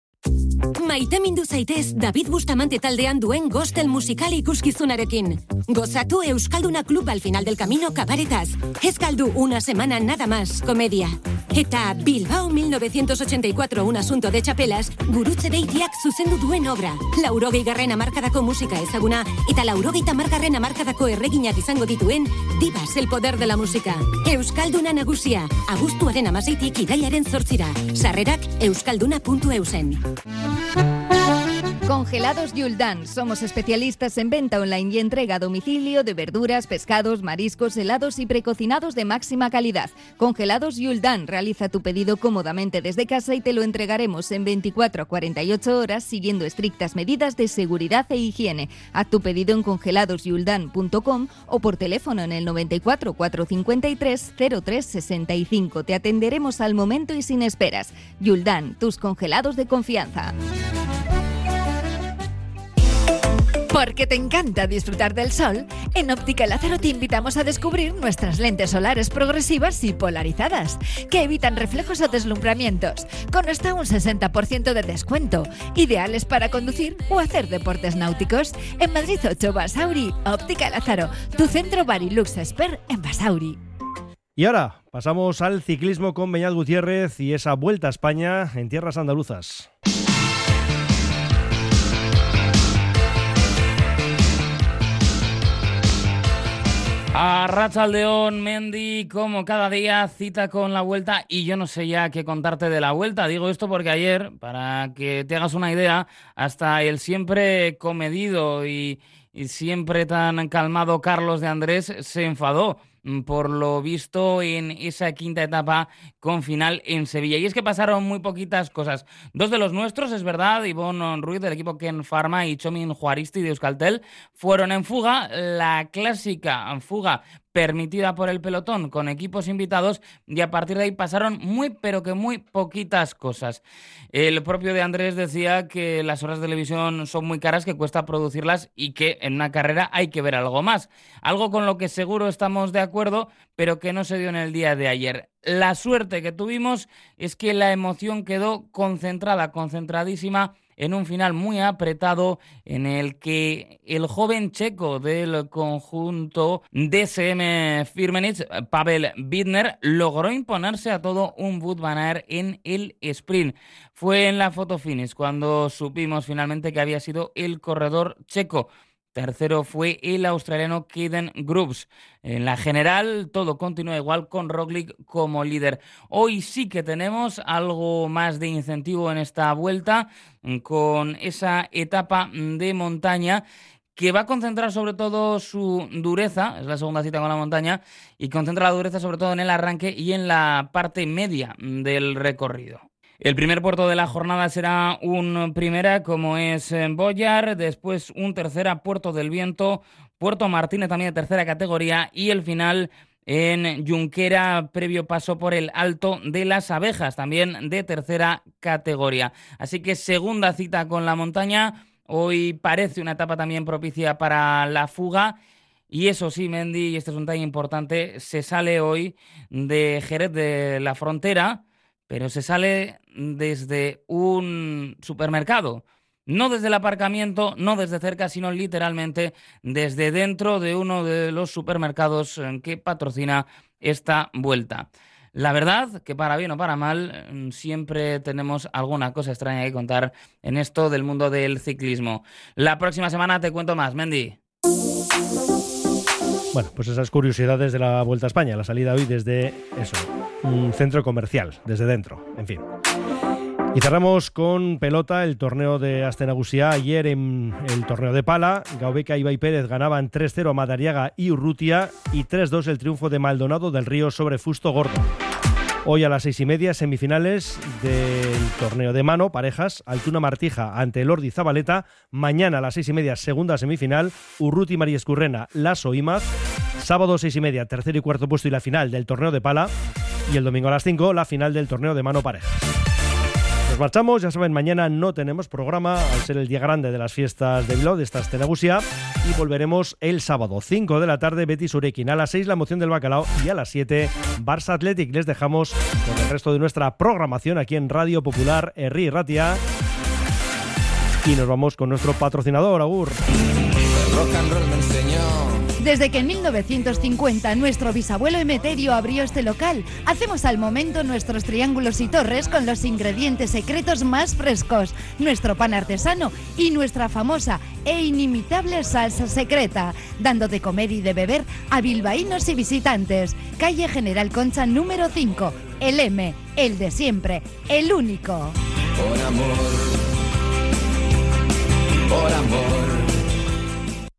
S: Maitemindu zaitez David Bustamante taldean duen Gostel musikal ikuskizunarekin. Gozatu Euskalduna Club al final del camino kabaretaz. Ez galdu una semana nada más comedia. Eta Bilbao mil novecientos ochenta y cuatro un asunto de txapelas gurutze beitiak zuzendu duen obra. Laurogei garren hamarkadako musika ezaguna eta laurogeita hamargarren hamarkadako erreginak izango dituen Divas, el poder de la música. Euskalduna nagusia, abuztuaren amaseitik irailaren zortzira. Sarrerak euskalduna puntu eusen.
C: Congelados Yuldan. Somos especialistas en venta online y entrega a domicilio de verduras, pescados, mariscos, helados y precocinados de máxima calidad. Congelados Yuldan. Realiza tu pedido cómodamente desde casa y te lo entregaremos en veinticuatro a cuarenta y ocho horas siguiendo estrictas medidas de seguridad e higiene. Haz tu pedido en congelados yuldan punto com o por teléfono en el noventa y cuatro, cuatrocientos cincuenta y tres, cero tres sesenta y cinco. Te atenderemos al momento y sin esperas. Yuldan, tus congelados de confianza. Porque te encanta disfrutar del sol, en Óptica Lázaro te invitamos a descubrir nuestras lentes solares progresivas y polarizadas, que evitan reflejos o deslumbramientos, con hasta un sesenta por ciento de descuento, ideales para conducir o hacer deportes náuticos. En Madrid ocho, Basauri, Óptica Lázaro, tu centro Barilux Expert en Basauri.
A: Y ahora pasamos al ciclismo con Beñat Gutiérrez y esa vuelta a España en tierras andaluzas.
T: Arratsaldeón, Mendy, como cada día, cita con la Vuelta, y yo no sé ya qué contarte de la Vuelta. Digo esto porque ayer, para que te hagas una idea, hasta el siempre comedido y, y siempre tan calmado Carlos de Andrés se enfadó por lo visto en esa quinta etapa con final en Sevilla. Y es que pasaron muy poquitas cosas. Dos de los nuestros, es verdad, Ivonne Ruiz del equipo Ken Pharma y Chomin Juaristi de Euskaltel, fueron en fuga, la clásica fuga permitida por el pelotón con equipos invitados, y a partir de ahí pasaron muy pero que muy poquitas cosas. El propio de Andrés decía que las horas de televisión son muy caras, que cuesta producirlas y que en una carrera hay que ver algo más. Algo con lo que seguro estamos de acuerdo, pero que no se dio en el día de ayer. La suerte que tuvimos es que la emoción quedó concentrada, concentradísima en un final muy apretado en el que el joven checo del conjunto D S M Firmenich, Pavel Widner, logró imponerse a todo un Wout van Aert en el sprint. Fue en la foto finish cuando supimos finalmente que había sido el corredor checo. Tercero fue el australiano Caden Groves. En la general todo continúa igual con Roglic como líder. Hoy sí que tenemos algo más de incentivo en esta vuelta con esa etapa de montaña que va a concentrar sobre todo su dureza, es la segunda cita con la montaña, y concentra la dureza sobre todo en el arranque y en la parte media del recorrido. El primer puerto de la jornada será un primera, como es Boyar, después un tercera, Puerto del Viento, Puerto Martínez también de tercera categoría, y el final en Junquera, previo paso por el Alto de las Abejas, también de tercera categoría. Así que segunda cita con la montaña, hoy parece una etapa también propicia para la fuga. Y eso sí, Mendy, y este es un detalle importante, se sale hoy de Jerez de la Frontera, pero se sale desde un supermercado, no desde el aparcamiento, no desde cerca, sino literalmente desde dentro de uno de los supermercados que patrocina esta vuelta. La verdad que para bien o para mal siempre tenemos alguna cosa extraña que contar en esto del mundo del ciclismo. La próxima semana te cuento más, Mendy.
A: Bueno, pues esas curiosidades de la Vuelta a España, la salida hoy desde eso, un centro comercial, desde dentro, en fin. Y cerramos con pelota, el torneo de Aste Nagusia. Ayer en el torneo de pala, Gaubeca y Ibai Pérez ganaban tres cero a Madariaga y Urrutia y tres dos el triunfo de Maldonado del Río sobre Fusto Gordo. Hoy a las seis y media, semifinales del torneo de mano, parejas, Altuna Martija ante Lordi Zabaleta. Mañana a las seis y media, segunda semifinal, Urruti Mariescurrena, Lasso Imaz. Sábado seis y media, tercer y cuarto puesto y la final del torneo de pala. Y el domingo a las cinco, la final del torneo de mano parejas. Nos marchamos, ya saben, mañana no tenemos programa al ser el día grande de las fiestas de Bilbao, de esta Aste Nagusia, y volveremos el sábado, cinco de la tarde, Betis Urekin, a las seis la emoción del bacalao y a las siete Barça Athletic. Les dejamos con el resto de nuestra programación aquí en Radio Popular Herri Ratia y nos vamos con nuestro patrocinador, Agur.
B: El rock and roll me enseñó.
C: Desde que en mil novecientos cincuenta nuestro bisabuelo Emeterio abrió este local, hacemos al momento nuestros triángulos y torres con los ingredientes secretos más frescos, nuestro pan artesano y nuestra famosa e inimitable salsa secreta, dando de comer y de beber a bilbaínos y visitantes. Calle General Concha número cinco, el M, el de siempre, el único.
B: Con amor.